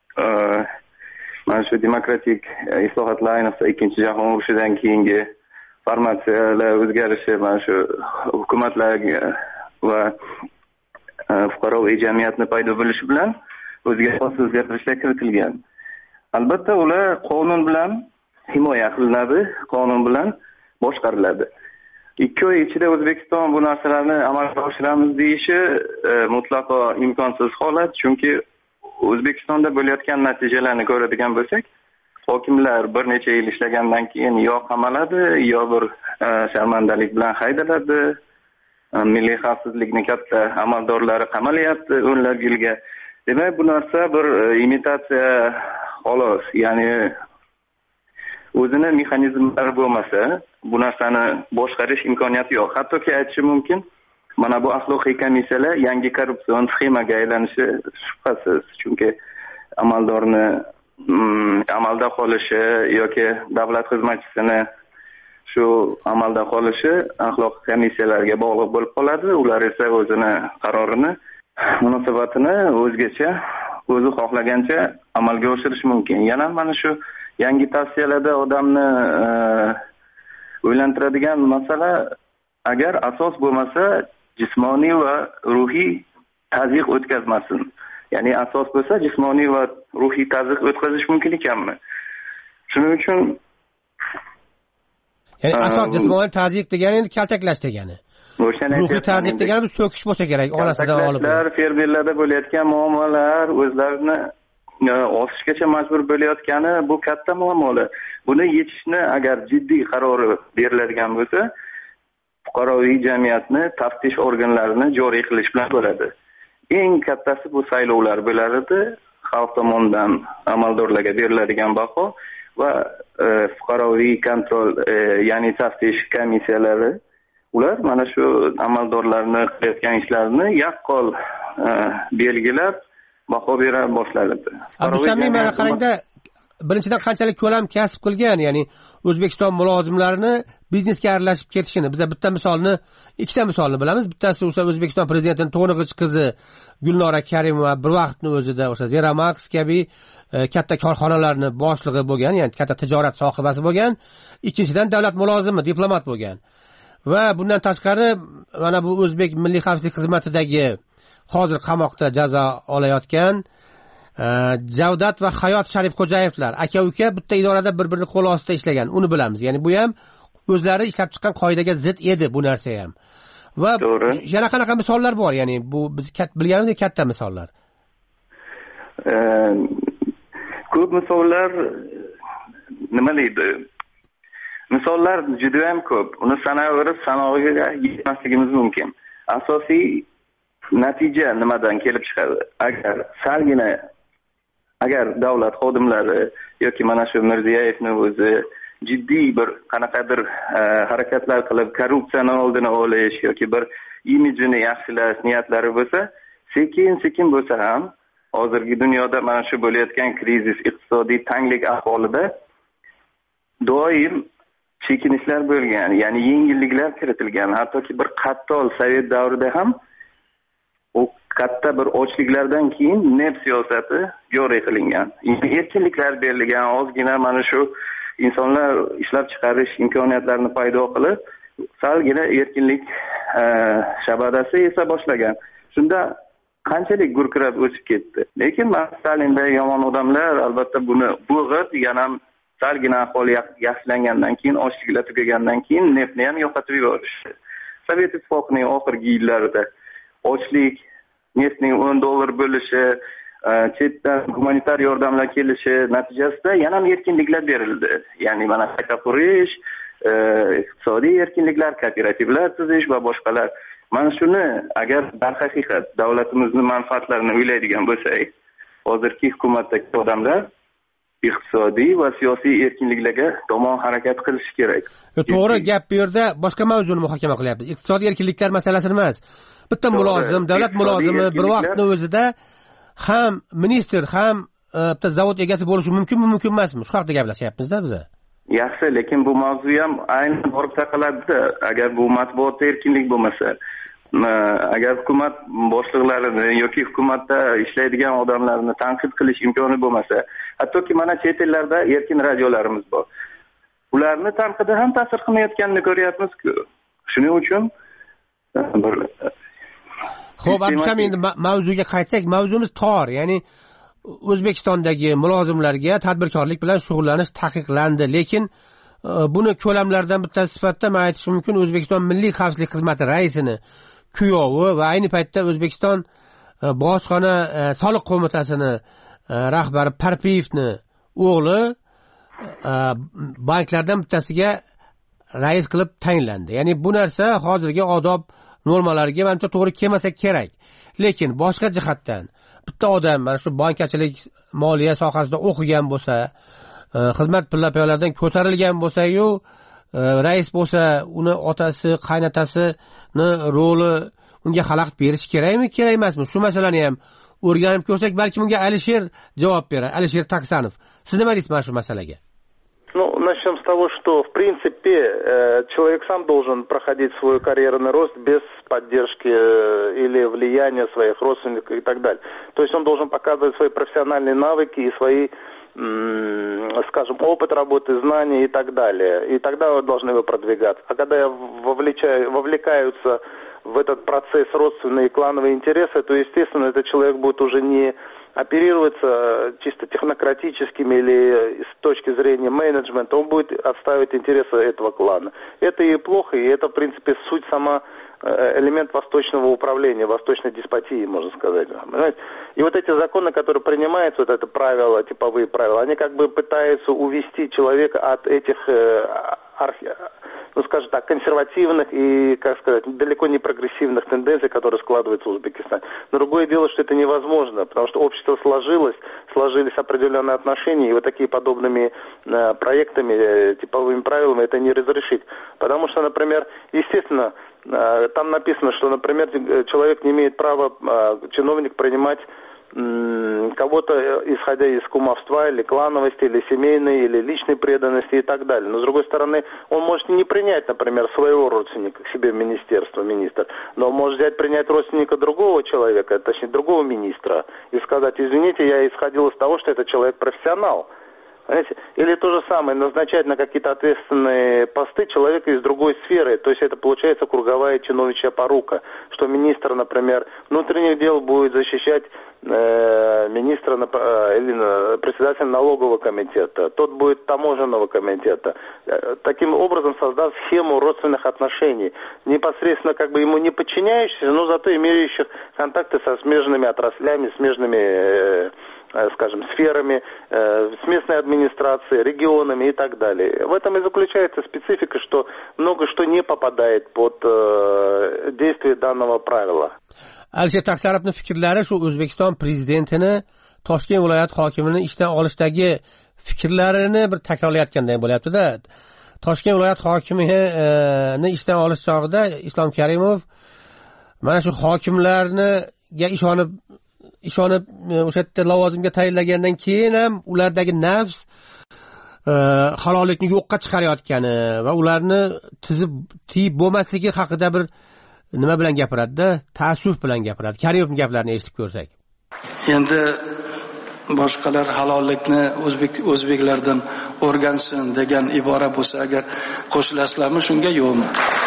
mana shu demokratik islohotlar, ayniqsa ikkinchi jahon urushidan keyingi formatsiyalar o'zgarishi, mana shu hukumatlar va fuqaroviy jamiyatni paydo bo'lishi bilan o'ziga xos o'zgartirishlar kiritilgan. Albatta ular qonun bilan himoya qilinadi, qonun bilan boshqariladi. Ikki oy ichida O'zbekiston bu narsalarni amalga oshiramiz deyishi e, mutlaqo imkonsiz holat, chunki O'zbekistonda bo'layotgan natijalarni ko'radigan bo'lsak, hokimlar bir necha yil ishlagandan keyin yo qamaladi, yo bir e, sharmandalik bilan haydaladi. E, milliy xavfsizlikning katta amaldorlari qamalyapti o'nlab yilga. Demak, bu narsa bir e, imitatsiya xolos, ya'ni o'zini mexanizmlari bo'lmasa, bu narsani boshqarish imkoniyati yo'q. Hattoki aytishim mumkin, mana bu axloqiy komissiyalar yangi korrupsion sxemaga aylanishi shubhasiz, chunki amaldorni mm, amalda qolishi yoki davlat xizmatchisini shu amalda qolishi axloq komissiyalariga bog'liq bo'lib qoladi. Ular esa o'zini qarorini, munosabatini o'zgacha, o'zi xohlagancha amalga oshirish mumkin. Yana mana shu yangi tavsiyalarda odamni e, o'ylantiradigan masala, agar asos bo'lmasa, jismoniy va ruhiy tazyiq o'tkazmasin. Ya'ni asos bo'lsa, jismoniy va ruhiy tazyiq o'tkazish mumkin ekanmi? Shuning uchun ya'ni asos jismoniy tazyiq degani endi kaltaklash degani. Ruhiy tazyiq degani bu so'kish bo'lsa kerak, onasidan olib. Fermerlarda bo'layotgan muammolar, o'zlarini osishgacha majbur bo'layotgani bu katta muammolar. Buni yechishni agar jiddiy qarori beriladigan bo'lsa, fuqaroviy jamiyatni taftish organlarini joriy qilish bilan bo'ladi. Eng kattasi bu saylovlar bo'lar edi, xalq tomonidan amaldorlarga beriladigan baho va e, fuqaroviy kontrol, e, ya'ni taftish komissiyalari, ular mana shu amaldorlarni qilayotgan ishlarini yaqqol e, belgilab baho bera boshladi. Abdusamir, mana qarangda, birinchidan qanchalik ko'lam kasb qilgan, ya'ni O'zbekiston mulozimlarini biznesga aralashib ketishini. Biz bitta misolni, ikkita misolni bilamiz. Bittasi o'sha O'zbekiston prezidentining to'ng'ich qizi Gulnora Karimova bir vaqtning o'zida o'sha Zeramax kabi e, katta korxonalarning boshlig'i bo'lgan, ya'ni katta tijorat sohibasi bo'lgan. Ikkinchidan davlat mulozimi, diplomat bo'lgan. Va bundan tashqari mana bu O'zbek Milliy xavfsizlik xizmatidagi hozir qamoqda jazo olayotgan Javdat va Hayot Sharifxo'jayevlar aka-uka bitta idorada bir-birini qo'l ostida ishlagan. Uni bilamiz. Ya'ni bu ham o'zlari ishlab chiqqan qoidaga zid edi bu narsa ham. Va yana qanaqa misollar bor? Ya'ni bu biz bilganimizdek katta misollar. E, ko'p misollar, nima deydi? Misollar juda ham ko'p. Uni sanaverib sanog'iga yetmasligimiz mumkin. Asosiy natija nimadan kelib chiqadi? Agar salgina agar davlat xodimlari yoki mana shu Mirziyoyevning o'zi jiddiy bir qanaqadir e, harakatlar qilib korrupsiyani oldini olish yoki bir imijini yaxshilash niyatlari bo'lsa, sekin sekin bo'lsa ham hozirgi dunyoda mana shu bo'layotgan krizis, iqtisodiy tanglik ahvolida doim chekinishlar bo'lgan, ya'ni yengilliklar kiritilgan. Hattoki bir qattol Sovet davrida ham u katta bir ochliklardan keyin neft siyosati joriy qilingan. Erkinliklar berilgan, ozgina mana shu insonlar ishlab chiqarish imkoniyatlarini paydo qilib, salgina erkinlik e, shabadasi esa boshlagan. Shunda qanchalik gurkirab o'sib ketdi. Lekin Stalinday yomon odamlar albatta buni bo'g'ib, yana salgina ahvol yaxshilangandan keyin, ochliklar tugagandan keyin neftni ham yo'qotib yuborishdi. Sovet Ittifoqining oxirgi yillarida ochlik, neftning o'n dollar bo'lishi, chetdan humanitar yordamlar kelishi natijasida yana ham erkinliklar berildi. Ya'ni mana qayta qurish, iqtisodiy erkinliklar, kooperativlar tuzish va boshqalar. mana shuni agar darhaqiqat davlatimizni manfaatlarini o'ylaydigan bo'lsak, hozirgi hukumatdagi odamlar iqtisodiy va siyosiy erkinliklarga tomon harakat qilishi kerak. To'g'ri gap, bu yerda boshqa mavzuni muhokama qilyapmiz. Iqtisodiy erkinliklar masalasini emas. Bitta mulozim, davlat mulozimi bir vaqtning o'zida ham ministr, ham bitta zavod egasi bo'lishi mumkinmi, mumkin emasmi? Shu haqida gaplashyapmiz-da biz. Yaxshi, lekin bu mavzu ham aynan borib taqaladi-da. Agar bu matbuotda erkinlik bo'lmasa, agar hukumat boshliqlarini yoki hukumatda ishlaydigan odamlarni tanqid qilish imkoni bo'lmasa, hattoki mana chet ellarda erkin radiolarimiz bor. Ularni tanqidi ham ta'sir qilmayotganini ko'ryapmiz-ku. Shuning uchun Xo'p, Abdusham, endi mavzuga qaytsak, mavzumiz tor, ya'ni O'zbekistondagi mulozimlarga tadbirkorlik bilan shug'ullanish taqiqlandi, lekin buni ko'lamlardan bittasi sifatida men aytishim mumkin, O'zbekiston Milliy xavfsizlik xizmati raisini kuyovi va ayni paytda O'zbekiston bojxona soliq qo'mitasini rahbari Parpiyevni o'g'li banklardan bittasiga rais qilib tayinlandi. Ya'ni bu narsa hozirgi odob normalariga menimcha to'g'ri kelmasa kerak. Lekin boshqa jihatdan bitta odam mana shu bankachilik, moliya sohasida o'qigan bo'lsa, xizmat pilla-piyolardan ko'tarilgan bo'lsa-yu, rais bo'lsa, uni otasi, qaynatasini roli unga xalaqit berish kerakmi, kerak emasmi? Shu masalani ham o'rganib ko'rsak, balki bunga Alisher javob berar, Alisher Taksanov. Siz nima deysiz mana shu masalaga? Ну, начнем с того, что, в принципе, человек сам должен проходить свой карьерный рост без поддержки или влияния своих родственников и так далее. То есть он должен показывать свои профессиональные навыки и свои, скажем, опыт работы, знания и так далее. И тогда вы должны его продвигать. А когда вовлекаются в этот процесс родственные и клановые интересы, то, естественно, этот человек будет уже не оперироваться чисто технократическими или с точки зрения менеджмента, он будет отстаивать интересы этого клана. Это и плохо, и это, в принципе, суть сама, элемент восточного управления, восточной деспотии, можно сказать. Понимаете? И вот эти законы, которые принимаются, вот это правила, типовые правила, они как бы пытаются увести человека от этих архи... ну, скажем так, консервативных и, как сказать, далеко не прогрессивных тенденций, которые складываются в Узбекистане. Но другое дело, что это невозможно, потому что общество сложилось, сложились определенные отношения, и вот такие подобными э, проектами, э, типовыми правилами это не разрешить. Потому что, например, естественно, э, там написано, что, например, человек не имеет права, э, чиновник, принимать кого-то, исходя из кумовства, или клановости, или семейной, или личной преданности и так далее. Но, с другой стороны, он может не принять, например, своего родственника к себе в министерство, министр, но он может взять, принять родственника другого человека, точнее, другого министра, и сказать, извините, я исходил из того, что этот человек профессионал. Понимаете? Или то же самое, назначать на какие-то ответственные посты человека из другой сферы. То есть это получается круговая чиновничья порука. Что министр, например, внутренних дел будет защищать э, министра э, или э, председателя налогового комитета. Тот будет таможенного комитета. Э, таким образом создав схему родственных отношений. Непосредственно как бы ему не подчиняющихся, но зато имеющих контакты со смежными отраслями, смежными... Э, скажем, сферами, э, с местной администрацией, регионами и так далее. В этом и заключается специфика, что много что не попадает под э, действие данного правила. Alisher Taksarovning fikrlari shu O'zbekiston prezidentini Toshkent viloyat hokimini ishdan olishdagi fikrlarini bir takrorlayotganday bo'lyapti-da. Toshkent viloyat hokimini ishdan olish chog'ida Islom Karimov mana shu hokimlarga ishonib ishonib o'sha yerda lavozimga tayinlagandan keyin ham ulardagi nafs halollikni yo'qqa chiqarayotgani va ularni tizib tiyib bo'lmasligi haqida bir nima bilan gapiradi-da, ta'assuf bilan gapiradi. Karimovning gaplarini eshitib ko'rsak. Endi boshqalar halollikni o'zbek o'zbeklardan o'rgansin degan ibora bo'lsa agar qo'shilasizlarmi shunga yo'qmi?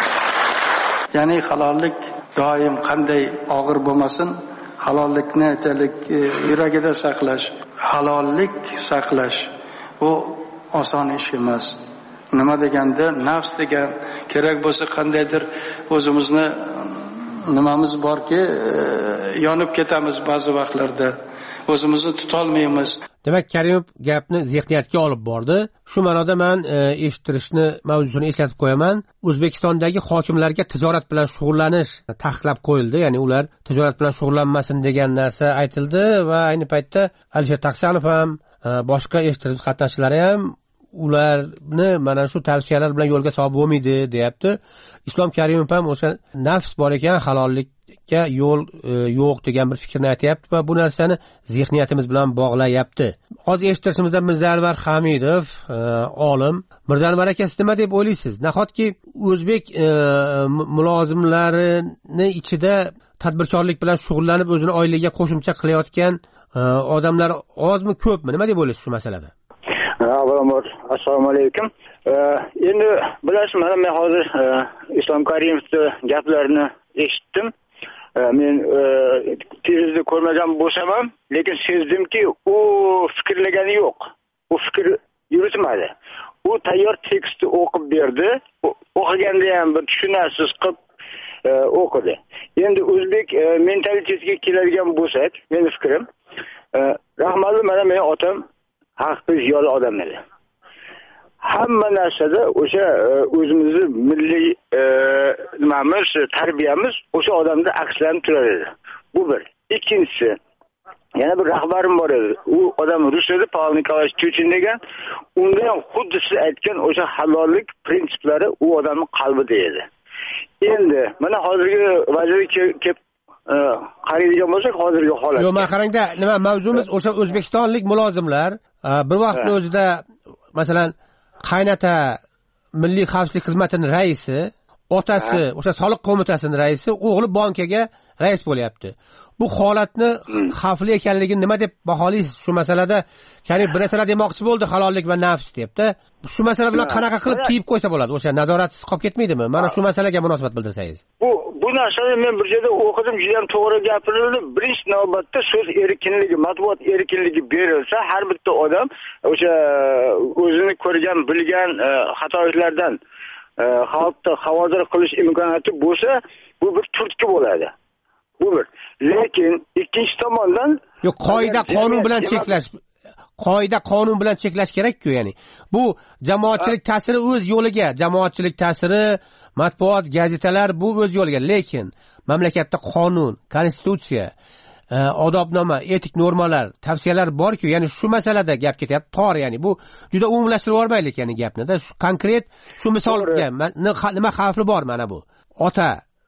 Ya'ni halollik doim qanday og'ir bo'lmasin, halollikni aytaylik yuragida saqlash, halollik saqlash bu oson ish emas. Nima deganda nafs degan kerak bo'lsa qandaydir o'zimizni nimamiz borki yonib ketamiz ba'zi vaqtlarda. o'zimizni tutolmaymiz. Demak, Karimov gapni zihniyatga olib bordi. Shu ma'noda men e, eshittirishni mavzusini eslatib qo'yaman. O'zbekistondagi hokimlarga tijorat bilan shug'ullanish taqiqlab qo'yildi, ya'ni ular tijorat bilan shug'ullanmasin degan narsa aytildi va ayni paytda Alisher Taqsanov ham e, boshqa eshittirish qatnashchilari ham ularni mana shu tavsiyalar bilan yo'lga solib bo'lmaydi deyapti. Islom Karimov ham o'sha nafs bor ekan, halollikka yo'l e, yo'q degan bir fikrni aytyapti va bu narsani zihniyatimiz bilan bog'layapti. Hozir eshittirishimizda Mirzanvar Hamidov, e, olim. Mirzanvar aka, siz nima deb o'ylaysiz? Nahotki o'zbek e, mulozimlarini ichida tadbirkorlik bilan shug'ullanib o'zini oilaga qo'shimcha qilayotgan e, odamlar ozmi, ko'pmi? Nima deb o'ylaysiz shu masalada? Avvalambor assalomu alaykum. Endi bilasiz, mana men hozir Islom Karimovning gaplarini eshitdim. Men televizorda ko'rmagan bo'lsam ham, lekin sezdimki, u fikrlagani yo'q. U fikr yuritmadi. U tayyor tekstni o'qib berdi. O'qiganda ham bir tushunarsiz qilib o'qidi. Endi o'zbek mentalitetiga keladigan bo'lsak, mening fikrim, rahmatli mana men otam haqli ziyoli odam edi. Hamma narsada o'sha o'zimizni milliy nimamiz, tarbiyamiz o'sha odamda akslanib turar edi. Bu bir. Ikkinchisi, yana bir rahbarim bor edi. U odam rus edi, Pavel Nikolaevich Tuchin degan. Unda ham xuddi siz aytgan o'sha halollik prinsiplari u odamning qalbida edi. Endi mana hozirgi vaziyatga kelib qaraydigan bo'lsak, hozirgi holat. Yo'q, men qarangda, nima mavzumiz o'sha o'zbekistonlik mulozimlar bir vaqtni o'zida masalan qaynota Milliy xavfsizlik xizmatining raisi, otasi o'sha soliq qo'mitasining raisi, o'g'li bankaga rais bo'lyapti. Bu holatni xavfli ekanligini nima deb baholaysiz? Shu masalada ya'ni bir narsalar demoqchi bo'ldi, halollik va nafs debdi. Shu masala bilan qanaqa qilib tiyib qo'ysa bo'ladi? O'sha nazoratsiz qolib ketmaydimi? Mana shu masalaga munosabat bildirsangiz. Bu bu narsani men bir joyda o'qidim, juda ham to'g'ri gapirildi. Birinchi navbatda so'z erkinligi, matbuot erkinligi berilsa, har bitta odam o'sha o'zini ko'rgan, bilgan xatoliklardan xalqni xavotir qilish imkoniyati bo'lsa, bu bir turtki bo'ladi. Bu bir. Lekin ikkinchi tomondan yo'q, qoida qonun bilan cheklash qoida qonun bilan cheklash kerak-ku, ya'ni. Bu jamoatchilik ta'siri o'z yo'liga, jamoatchilik ta'siri, matbuot, gazetalar bu o'z yo'liga, lekin mamlakatda qonun, konstitutsiya, odobnoma, etik normalar, tavsiyalar bor-ku, ya'ni shu masalada gap ketyapti. Tor, ya'ni bu juda umumlashtirib yormaylik, ya'ni gapni-da. Shu konkret shu misolga nima xavfli bor mana bu? Ota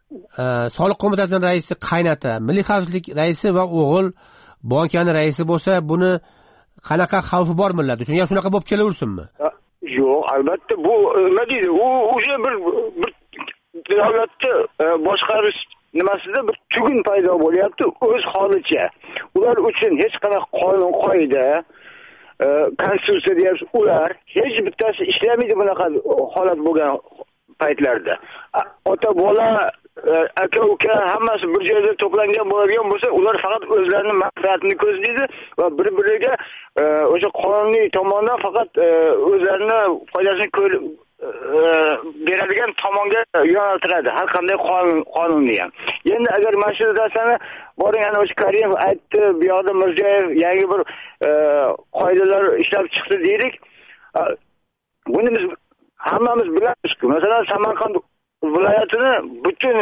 soliq qo'mitasining raisi, qaynota milliy xavfsizlik raisi va o'g'il bankani raisi bo'lsa, buni qanaqa xavfi bor millat uchun? Ya shunaqa bo'lib kelaversinmi? Yo'q, albatta bu nima deydi? U o'sha bir bir davlatni boshqarish nimasida bir tugun paydo bo'lyapti, o'z holicha. Ular uchun hech qanaqa qonun, qoida, konstitutsiya deyapsiz, ular hech bittasi ishlamaydi bunaqa holat bo'lgan paytlarda. Ota bola, aka uka hammasi bir joyda to'plangan bo'ladigan bo'lsa, ular faqat o'zlarining manfaatini ko'zlaydi va bir-biriga o'sha qonuniy tomondan faqat o'zlarini foydasini ko'rib beradigan tomonga yo'naltiradi, har qanday qonun qonunni ham. Endi agar mana shu narsani boring, ana o'sha Karimov aytdi, bu yoqda Mirziyoyev yangi bir qoidalar ishlab chiqdi deylik. Buni biz hammamiz bilamiz-ku. Masalan, Samarqand viloyatini butun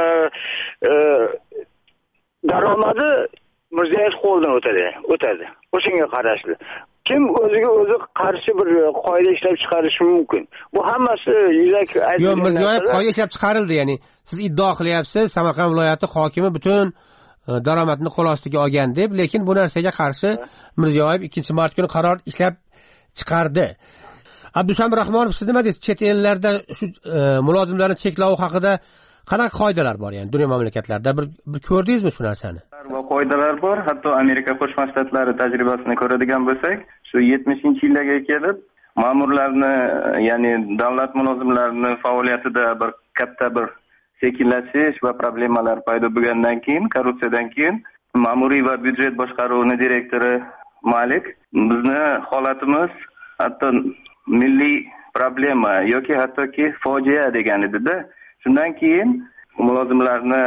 daromadi Mirziyoyev qo'lidan o'tadi, o'tadi. O'shanga qarashli. Kim o'ziga o'zi qarshi bir qoida ishlab chiqarishi mumkin? Bu hammasi yuzak aytilgan. Yo'q, Mirziyoyev qoida ishlab chiqarildi, ya'ni siz iddao qilyapsiz, Samarqand viloyati hokimi butun daromadni qo'l ostiga olgan deb, lekin bu narsaga qarshi Mirziyoyev ikkinchi mart kuni qaror ishlab chiqardi. Abdusamir Rahmonov, siz nima deysiz? Chet ellarda shu mulozimlarni cheklavi haqida qanaqa qoidalar bor, ya'ni dunyo mamlakatlarida bir, bir ko'rdingizmi shu narsani? Va qoidalar bor. Hatto Amerika Qo'shma Shtatlari tajribasini ko'radigan bo'lsak, shu yetmishinchi yillarga kelib ma'murlarni, ya'ni davlat mulozimlarini faoliyatida bir katta bir sekinlashish va problemalar paydo bo'lgandan keyin, korrupsiyadan keyin ma'muriy va byudjet boshqaruvi direktori Malik bizni holatimiz hatto milliy problema yoki hattoki fojia degan edi-da. Shundan keyin mulozimlarni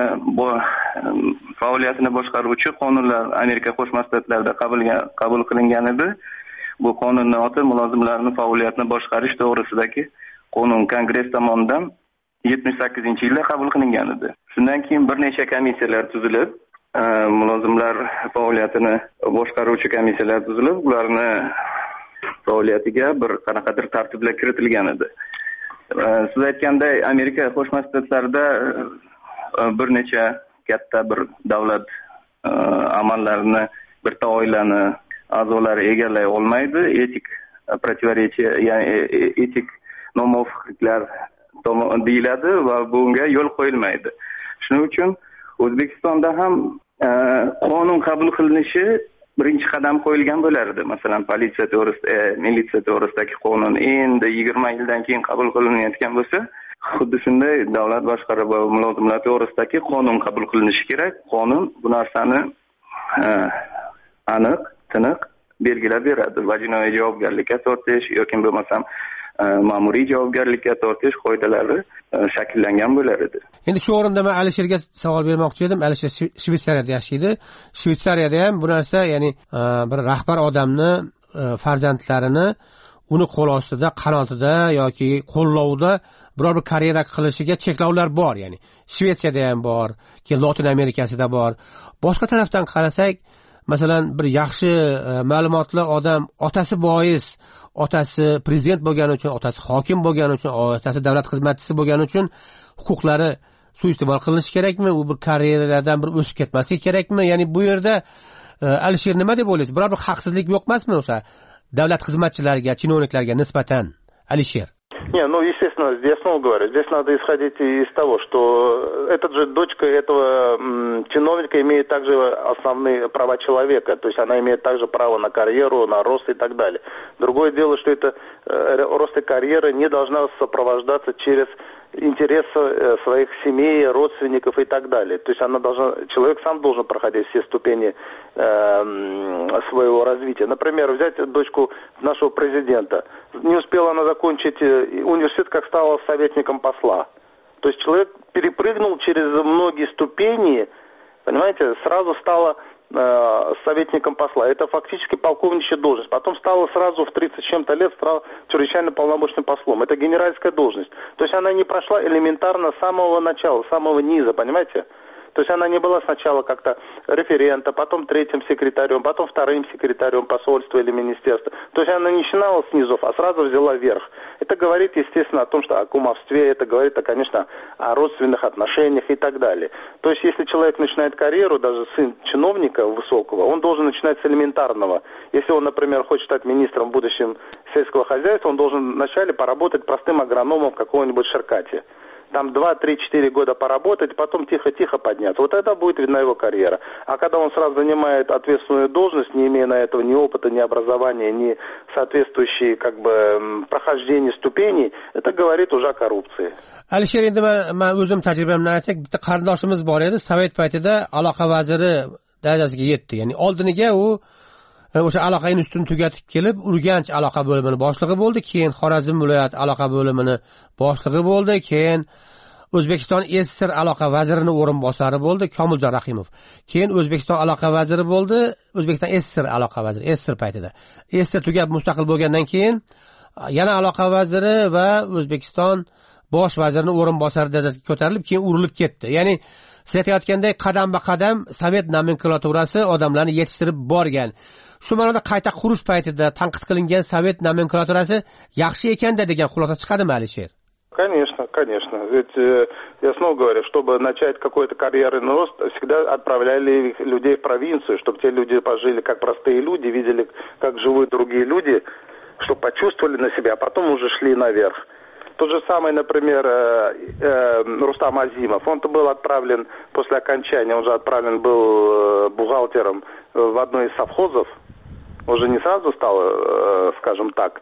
faoliyatini boshqaruvchi qonunlar Amerika Qo'shma Shtatlarida qabul qilingan edi. Bu qonunning oti mulozimlarni faoliyatini boshqarish to'g'risidagi qonun Kongress tomonidan yetmish sakkizinchi yilda qabul qilingan edi. Shundan keyin bir necha komissiyalar tuzilib, mulozimlar faoliyatini boshqaruvchi komissiyalar tuzilib, ularni faoliyatiga bir qanaqadir tartiblar kiritilgan edi. Siz aytganday, Amerika Qo'shma Shtatlarida bir necha katta bir davlat amallarini birta oilani a'zolari egallay olmaydi. Etik противоречие, ya'ni etik nomuvofiqliklar deyiladi va bunga yo'l qo'yilmaydi. Shuning uchun O'zbekistonda ham qonun qabul qilinishi birinchi qadam qo'yilgan bo'lardi. Masalan, politsiya to'g'risida, militsiya to'g'risidagi qonun endi yigirma yildan keyin qabul qilinayotgan bo'lsa, xuddi shunday davlat boshqaruvi va mulozimlar to'g'risidagi qonun qabul qilinishi kerak. Qonun bu narsani aniq, tiniq belgilab beradi. Va jinoiy javobgarlikka tortish yoki bo'lmasam ma'muriy javobgarlikka tortish qoidalari shakllangan bo'lar edi. Endi shu o'rinda men Alisherga savol bermoqchi edim. Alisher Shvetsariyada yashaydi. Shvetsariyada ham bu narsa, ya'ni bir rahbar odamni farzandlarini uni qo'l ostida, qanotida yoki qo'llovida biror bir karyera qilishiga cheklovlar bor, ya'ni Shvetsiyada ham bor, keyin Lotin Amerikasida bor. Boshqa tarafdan qarasak, masalan, bir yaxshi ma'lumotli odam otasi bois, otasi prezident bo'lgani uchun, otasi hokim bo'lgani uchun, otasi davlat xizmatchisi bo'lgani uchun huquqlari suiiste'mol qilinishi kerakmi? U bir karyeralardan bir o'sib ketmasligi kerakmi? Ya'ni bu yerda Alisher nima deb o'ylaysiz? Biror bir haqsizlik yo'q emasmi o'sha davlat xizmatchilariga, чиновникlarga nisbatan? Alisher. Не, ну, естественно, я снова говорю, здесь надо исходить из того, что эта же дочка этого м, чиновника имеет также основные права человека, то есть она имеет также право на карьеру, на рост и так далее. Другое дело, что это э, рост и карьера не должна сопровождаться через интересы э, своих семей, родственников и так далее. То есть она должна, человек сам должен проходить все ступени э, своего развития. Например, взять дочку нашего президента. Не успела она закончить университет, как стала советником посла. То есть человек перепрыгнул через многие ступени, понимаете, сразу стала э, советником посла. Это фактически полковничья должность. Потом стала сразу в тридцать с чем-то лет стала чрезвычайно полномочным послом. Это генеральская должность. То есть она не прошла элементарно с самого начала, с самого низа, понимаете? То есть она не была сначала как-то референтом, потом третьим секретарем, потом вторым секретарем посольства или министерства. То есть она не начинала с низов, а сразу взяла верх. Это говорит, естественно, о том, что о кумовстве, это говорит, конечно, о родственных отношениях и так далее. То есть если человек начинает карьеру, даже сын чиновника высокого, он должен начинать с элементарного. Если он, например, хочет стать министром в будущем сельского хозяйства, он должен вначале поработать простым агрономом в каком-нибудь Шеркате. Там два, три, четыре года поработать, потом тихо-тихо подняться. Вот тогда будет видна его карьера. А когда он сразу занимает ответственную должность, не имея на этого ни опыта, ни образования, ни соответствующей как бы прохождения ступеней, это говорит уже о коррупции. Alisher, endi men o'zim tajribamdan aytsak, bitta qarindoshimiz bor edi, Sovet paytida aloqa vaziri darajasiga yetdi. Ya'ni oldiniga u o'sha aloqa institutini tugatib kelib, Urganch aloqa bo'limini boshlig'i bo'ldi, keyin Xorazm viloyat aloqa bo'limini boshlig'i bo'ldi, keyin O'zbekiston SSR aloqa vazirining o'rinbosari bo'ldi, Komiljon Rahimov. Keyin O'zbekiston aloqa vaziri bo'ldi, O'zbekiston SSR aloqa vaziri, SSR paytida. SSR tugab mustaqil bo'lgandan keyin yana aloqa vaziri va O'zbekiston bosh vazirining o'rinbosari darajasiga ko'tarilib, keyin urilib ketdi. Ya'ni siz aytayotganday qadamba qadam Sovet nomenklaturasi odamlarni yetishtirib borgan. Shu ma'noda qayta qurish paytida tanqid qilingan Sovet nomenklaturasi yaxshi ekanda degan xulosa chiqadimi, Alisher? Конечно, конечно. Ведь э, я снова говорю, чтобы начать какой-то карьерный рост, всегда отправляли людей в провинцию, чтобы те люди пожили как простые люди, видели, как живут другие люди, чтобы почувствовали на себя, а потом уже шли наверх. Тот же самый, например, э, э, Рустам Азимов. Он-то был отправлен после окончания, он же отправлен был э, бухгалтером в одной из совхозов. Он же не сразу стал, э, скажем так,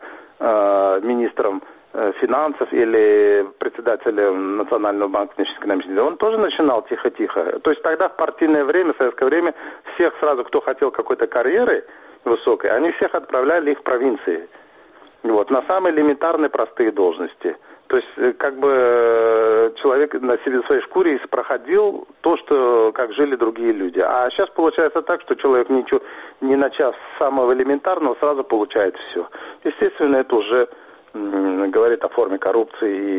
э, министром финансов или председателем Национального банка экономической. Он тоже начинал тихо-тихо. То есть тогда в партийное время, в советское время, всех сразу, кто хотел какой-то карьеры высокой, они всех отправляли их в провинции. Вот, на самые элементарные простые должности. То есть, как бы, человек на себе в своей шкуре проходил то, что как жили другие люди. А сейчас получается так, что человек ничего не начав с самого элементарного, сразу получает все. Естественно, это уже м, говорит о форме коррупции и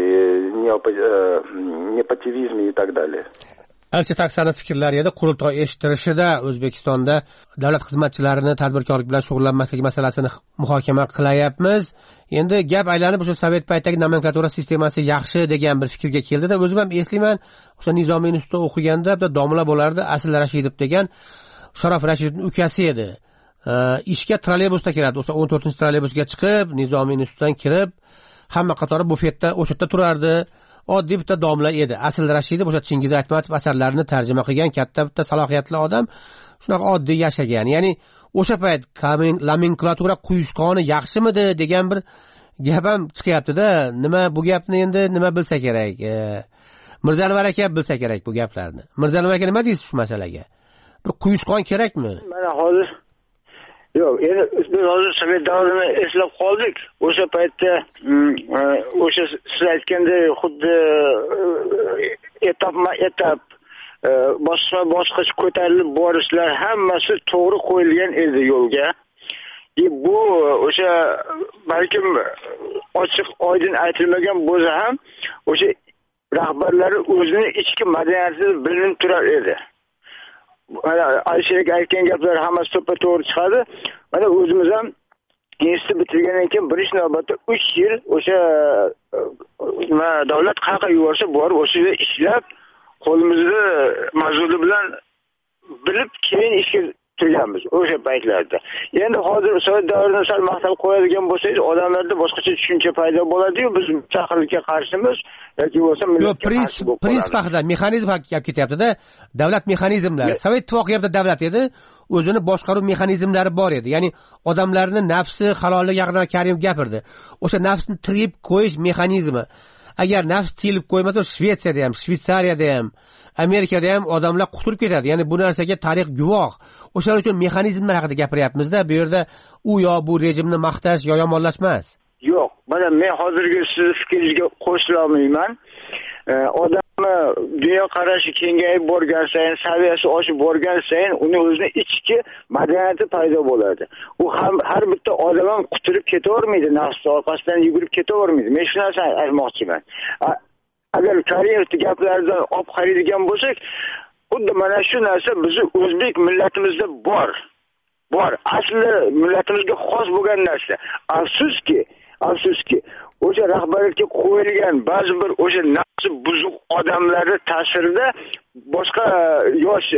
непотивизме и так далее. Alisher Taksani fikrlari edi. Qurultoy eshittirishida O'zbekistonda davlat xizmatchilarini tadbirkorlik bilan shug'ullanmasligi masalasini muhokama qilyapmiz. Endi gap aylanib o'sha sovet paytidagi nomenklatura sistemasi yaxshi degan bir fikrga keldida, o'zim ham eslayman, o'sha Nizomiy institutida o'qiganda bitta domla bo'lardi, Asl Rashidov degan, Sharof Rashidovning ukasi edi. Ishga trolleybusda keladi. O'sha o'n to'rtinchi trolleybusga chiqib, Nizomiy institutdan kirib, hamma qatori bufetda o'sha yerda turardi. Oddiy bitta domla edi. Asl Rashidov o'sha Chingiz Aytmatov asarlarini tarjima qilgan katta bitta salohiyatli odam, shunaqa oddiy yashagan. Ya'ni o'sha payt nomenklatura quyushqoni yaxshimidi degan bir gap ham chiqyapti-da. Nima bu gapni endi nima bilsa kerak? Mirzanvar aka bilsa kerak bu gaplarni. Mirzanvar aka nima deysiz shu masalaga? Bir quyushqon kerakmi? Mana hozir yo'q, endi biz hozir sovet davrini eslab qoldik. O'sha paytda o'sha siz aytganday xuddi etapma etap boshqa boshqacha ko'tarilib borishlar hammasi to'g'ri qo'yilgan edi yo'lga. E bu o'sha balkim ochiq oydin aytilmagan bo'lsa ham o'sha rahbarlari o'zining ichki madaniyatini bilinib turar edi. Alisher aytgan gaplar hammasi to'ppa-to'g'ri chiqadi. Mana o'zimiz ham institut bitirgandan keyin birinchi navbatda uch yil o'sha davlat qayerga yuborsa borib o'sha yerda ishlab, qo'limizda mazmuni bilan bilib keyin ishga turganmiz o'sha paytlarda. Endi hozir sovet davrini sal maqtab qo'yadigan bo'lsangiz, odamlarda boshqacha tushuncha paydo bo'ladi-yu, biz mustaqillikka qarshimiz yoki bo'lsa millatga qarshi bo'lib qolamiz. Prinsip haqida, mexanizm haqida gap ketyapti-da. Davlat mexanizmlari. Sovet ittifoqi ham davlat edi, o'zini boshqaruv mexanizmlari bor edi. Ya'ni odamlarning nafsi halolligi haqida Karimov gapirdi. O'sha nafsni tiyib qo'yish mexanizmi. Agar nafs tiyilib qo'ymasa, Shvetsiyada ham, Shvetsariyada ham, Amerikada ham odamlar quturib ketadi. Ya'ni bu narsaga tarix guvoh. O'shaning uchun mexanizmlar haqida gapiryapmiz-da. Bu yerda u yo bu rejimni maqtash yo yomonlash emas. Yo'q, mana men hozirgi siz fikringizga qo'shila olmayman. Odamni dunyo qarashi kengayib borgan sayin, saviyasi oshib borgan sayin uni o'zining ichki madaniyati paydo bo'ladi. U ham har bitta odam ham quturib ketavermaydi, nafs orqasidan yugurib ketavermaydi. Men shu narsani aytmoqchiman. Agar Karimovning gaplaridan olib qaraydigan bo'lsak, xuddi mana shu narsa bizni o'zbek millatimizda bor. Bor. Asli millatimizga xos bo'lgan narsa. Afsuski, afsuski, o'sha rahbariyatga qo'yilgan ba'zi bir o'sha nafsi buzuq odamlarning ta'sirida boshqa yosh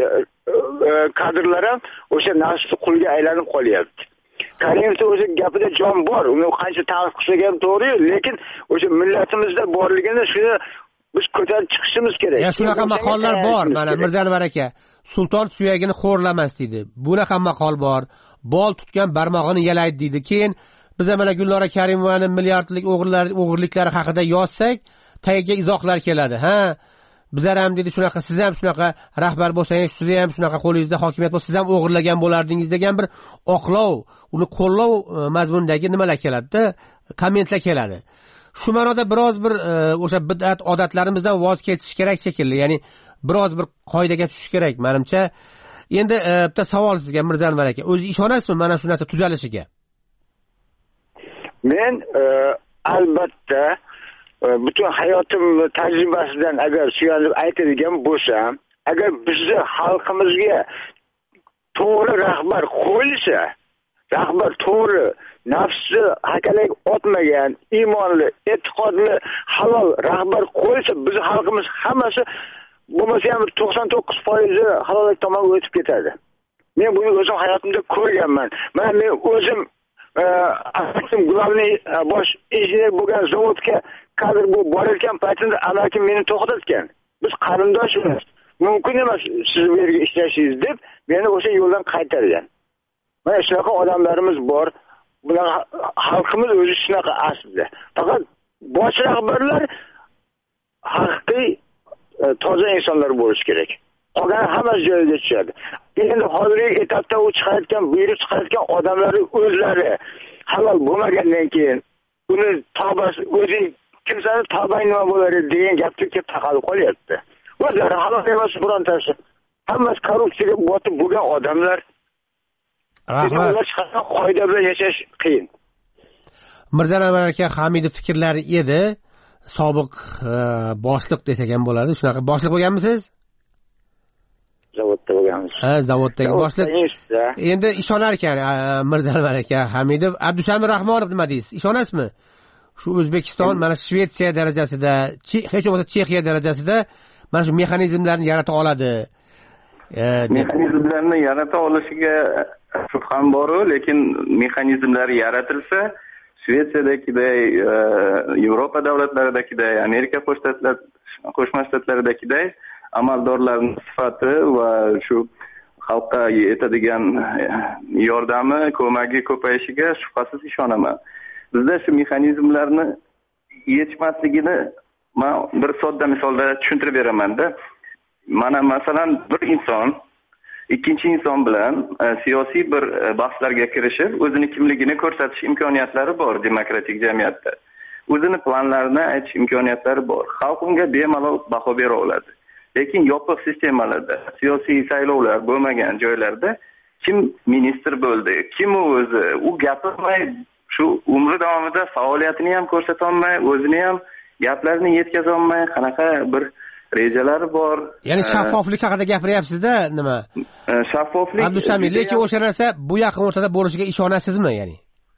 kadrlar ham o'sha nafsi qulga aylanib qolyapti. Karimovning o'zi gapida jon bor. Uni qancha ta'rif qilsak ham to'g'ri, lekin o'sha millatimizda borligini shuni biz ko'tarib chiqishimiz kerak. Ya shunaqa maqollar bor. Mana Mirzanvar aka, sulton suyagini xo'rlamas deydi. Bunaqa maqol bor. Bol tutgan barmog'ini yalaydi deydi. Keyin biz mana Gulnora Karimovaning milliardlik o'g'irlar o'g'irliklari haqida yozsak, tagiga izohlar keladi. Ha, bizlar ham dedi shunaqa, siz ham shunaqa rahbar bo'lsangiz, siz ham shunaqa qo'lingizda hokimiyat bo'lsa, siz ham o'g'irlagan bo'lardingiz degan bir oqlov, uni qo'llov mazmunidagi nimalar keladi-da, kommentlar keladi. Shu ma'noda biroz bir o'sha bid'at odatlarimizdan voz kechish kerak shekilli. Ya'ni biroz bir qoidaga tushish kerak menimcha. Endi bitta savol sizga Mirzanvar aka. O'zi ishonasizmi mana shu narsa tuzalishiga? Men albatta butun hayotim tajribasidan agar suyanib aytadigan bo'lsam, agar bizni xalqimizga to'g'ri rahbar qo'yilsa, rahbar to'g'ri, nafsi hakalak otmagan, iymonli, e'tiqodli, halol rahbar qo'yilsa, bizni xalqimiz hammasi bo'lmasa ham to'qson to'qqiz foiz halollik tomonga o'tib ketadi. Men buni o'zim hayotimda ko'rganman. Mana men o'zim Asim Gulamning bosh injener bo'lgan zavodga kadr bo'lib borayotgan paytimda amakim meni to'xtatgan. Biz qarindoshmiz. Mumkin emas siz bu yerga ishlashingiz deb meni o'sha yo'ldan qaytargan. Mana shunaqa odamlarimiz bor. Bular xalqimiz o'zi shunaqa aslida. Faqat bosh rahbarlar haqiqiy toza insonlar bo'lishi kerak. Qolgan hamma joyiga tushadi. Endi hozirgi etapda u chiqayotgan, buyruq chiqayotgan odamlar o'zlari halol bo'lmagandan keyin uni tavbasi o'zi kimsani tavbang nima bo'lar edi degan gapga kelib taqalib qolyapti. O'zlari halol emas birontasi. Hammasi korrupsiyaga botib bo'lgan odamlar. Rahmat. Ular chiqargan qoida bilan yashash qiyin. Mirzaanvar aka Hamidov fikrlari edi. Sobiq boshliq desak ham bo'ladi. Shunaqa boshliq bo'lganmisiz? Zavodda bo'lganmiz. Ha, zavoddagi boshliq. Endi ishonar ekan Mirzaanvar aka Hamidov. Abdusamir Rahmonov nima deysiz? Ishonasizmi? Shu O'zbekiston mana Shvetsiya darajasida, hech bo'lmasa Chexiya darajasida mana shu mexanizmlarni yarata oladi. Mexanizmlarni yarata olishiga shubham bor-ku, lekin mexanizmlar yaratilsa, Shvetsiyadagiday, Yevropa davlatlaridagiday, Amerika Qo'shma Shtatlaridagiday amaldorlarning sifati va shu xalqqa yetadigan yordami, ko'magi ko'payishiga shubhasiz ishonaman. Bizda shu mexanizmlarni yetishmasligini men bir sodda misolda tushuntirib beraman-da. Mana masalan bir inson ikkinchi inson bilan siyosiy bir bahslarga kirishib, o'zini kimligini ko'rsatish imkoniyatlari bor demokratik jamiyatda. O'zini planlarini aytish imkoniyatlari bor. Xalq unga bemalol baho bera oladi. Lekin yopiq sistemalarda, siyosiy saylovlar bo'lmagan joylarda kim ministr bo'ldi, kim o'zi, u gapirmay, shu umri davomida faoliyatini ham ko'rsata olmay, o'zini ham gaplarini yetkaza olmay, qanaqa bir rejalari bor. Ya'ni shaffoflik haqida gapiryapsiz-da, nima? Shaffoflik. Abdusamir, lekin o'sha narsa bu yaqin o'rtada bo'lishiga ishonasizmi, ya'ni?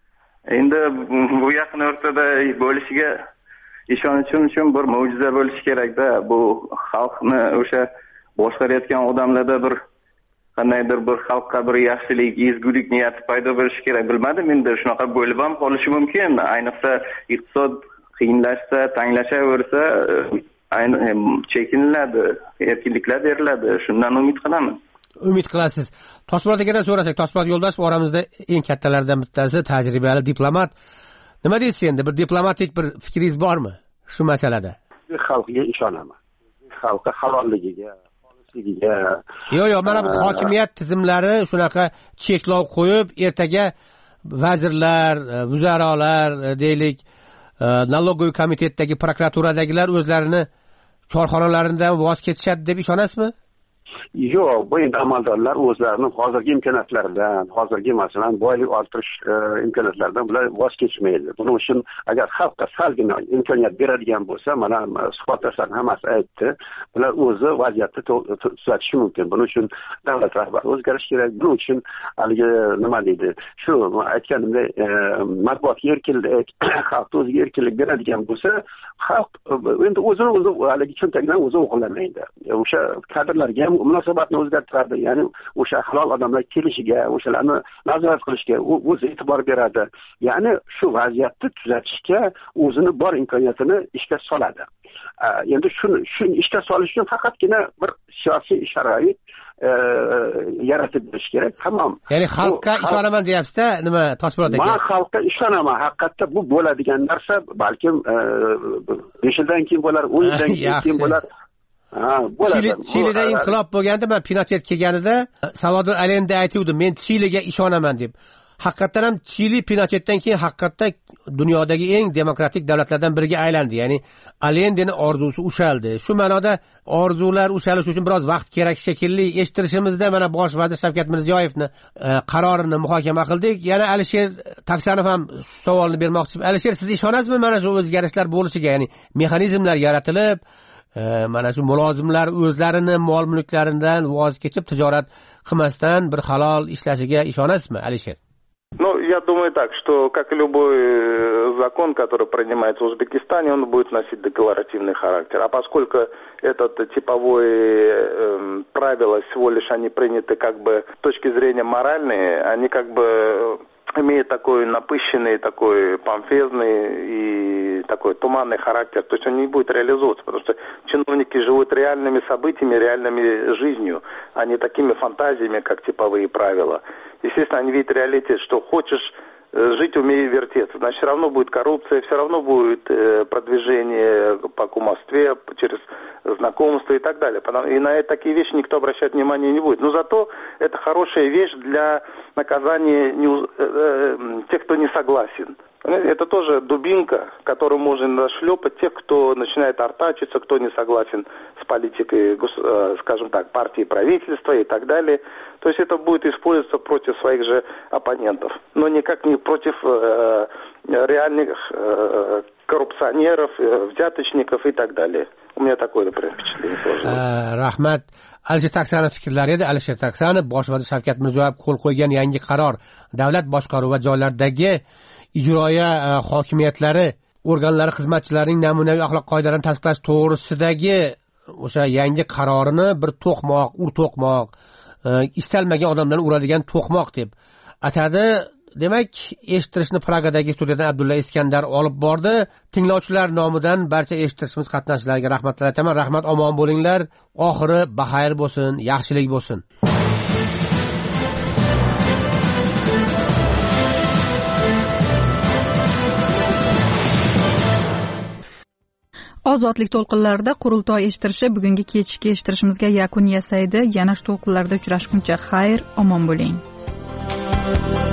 Endi bu yaqin o'rtada bo'lishiga ishonishim uchun bir mo'jiza bo'lishi kerak-da. Bu xalqni o'sha boshqarayotgan odamlarda bir qandaydir bir xalqqa bir yaxshilik, ezgulik niyati paydo bo'lishi kerak. Bilmadim, endi shunaqa bo'lib ham qolishi mumkin. Ayniqsa iqtisod qiyinlashsa, tanglashaversa, ayni chekiniladi, erkinliklar beriladi. Shundan umid qilaman. Umid qilasiz. Toshpo'lat akadan so'rasak, Toshpo'lat Yo'ldoshev oramizda eng kattalardan bittasi, tajribali diplomat. Nima deysiz endi? Bir diplomatik bir fikringiz bormi shu masalada? Xalqga ishonaman. Xalqqa halolligiga, xolisligiga. Yo'q, yo'q, mana bu hokimiyat tizimlari shunaqa cheklov qo'yib, ertaga vazirlar, vuzarolar, deylik, налоговый komitetdagi prokuraturadagilar o'zlarini korxonalaridan voz kechishadi deb ishonasizmi? Yo'q, bu endi amaldorlar o'zlarini hozirgi imkoniyatlaridan, hozirgi masalan boylik orttirish imkoniyatlaridan bular voz kechmaydi. Buning uchun agar xalqqa salgina imkoniyat beradigan bo'lsa, mana suhbatdoshlarning hammasi aytdi, bular o'zi vaziyatni tuzatishi mumkin. Buning uchun davlat rahbari o'zgarishi kerak. Buning uchun haligi nima deydi? Shu aytganimdek, matbuot erkinlik, xalqqa o'ziga erkinlik beradigan bo'lsa, xalq endi o'zini o'zi haligi cho'ntagidan o'zi o'g'irlamaydi. O'sha kadrlarga ham munosabatni o'zgartiradi. Ya'ni o'sha halol odamlar kelishiga, o'shalarni nazorat qilishga o'zi e'tibor beradi. Ya'ni shu vaziyatni tuzatishga o'zini bor imkoniyatini ishga soladi. Endi shuni shuni ishga solish uchun faqatgina bir siyosiy sharoit yaratib berish kerak. Tamom. Ya'ni xalqqa ishonaman deyapsiz-da, nima Toshpo'lat aka? Men xalqqa ishonaman. Haqiqatda bu bo'ladigan narsa balkim besh yildan keyin bo'lar, o'n yildan keyin bo'lar. Ha, bo'ladi. Chilida inqilob bo'lganda, men Pinochet kelganida Salvador Allende aytuvdi, men Chiliga ishonaman deb. Haqiqatan ham Chili Pinochetdan keyin haqiqatda dunyodagi eng demokratik davlatlardan biriga aylandi. Ya'ni Allendening orzusi ushaldi. Shu ma'noda orzular ushalish uchun biroz vaqt kerak shekilli. Eshittirishimizda mana bosh vazir Shavkat Mirziyoyevni qarorini muhokama qildik. Yana Alisher Taksanov ham shu savolni bermoqchi. Alisher, siz ishonasizmi mana shu o'zgarishlar bo'lishiga? Ya'ni mexanizmlar yaratilib, mana shu mulozimlar o'zlarini mol mulklaridan voz kechib tijorat qilmasdan bir halol ishlashiga ishonasizmi, Alisher? Ну, я думаю так, что, как и любой закон, который принимается в Узбекистане, он будет носить декларативный характер. А поскольку этот типовое э, правила всего лишь они приняты как бы с точки зрения моральной, они как бы имеют такой напыщенный, такой помпезный и такой туманный характер. То есть он не будет реализовываться, потому что чиновники живут реальными событиями, реальными жизнью, а не такими фантазиями, как типовые правила. Естественно, они видят реалитет, что хочешь жить, умей вертеться. Значит, все равно будет коррупция, все равно будет продвижение по кумовстве, через знакомство и так далее. И на такие вещи никто обращать внимания не будет. Но зато это хорошая вещь для наказания не, э, тех, кто не согласен. Это тоже дубинка, которую можно шлепать тех, кто начинает артачиться, кто не согласен с политикой, скажем так, партии, правительства и так далее. То есть это будет использоваться против своих же оппонентов, но никак не против э, реальных э, коррупционеров, э, взяточников и так далее. У меня такое, например, впечатление сложилось. Rahmat. Alisher Taksanov fikrlari edi. Alisher Taksanov bosh vazir Shavkat Mirziyoyev qo'l qo'ygan yangi qaror davlat boshqaruvi va joylardagi ijroiya hokimiyatlari organlari xizmatchilarining namunaviy axloq qoidalarini tasdiqlash to'g'risidagi o'sha yangi qarorini bir to'qmoq, ur to'qmoq, istalmagan odamlarni uradigan to'qmoq deb atadi. Demak, eshittirishni Pragadagi studiyadan Abdulla Iskandar olib bordi. Tinglovchilar nomidan barcha eshittirishimiz qatnashchilariga rahmatlar aytaman. Rahmat, omon bo'linglar. Oxiri baxayr bo'lsin, yaxshilik bo'lsin. Ozodlik to'lqinlarida qurultoy eshittirishi bugungi kechki eshittirishimizga yakun yasaydi. Yana shu to'lqinlarda uchrashguncha xayr, omon bo'ling.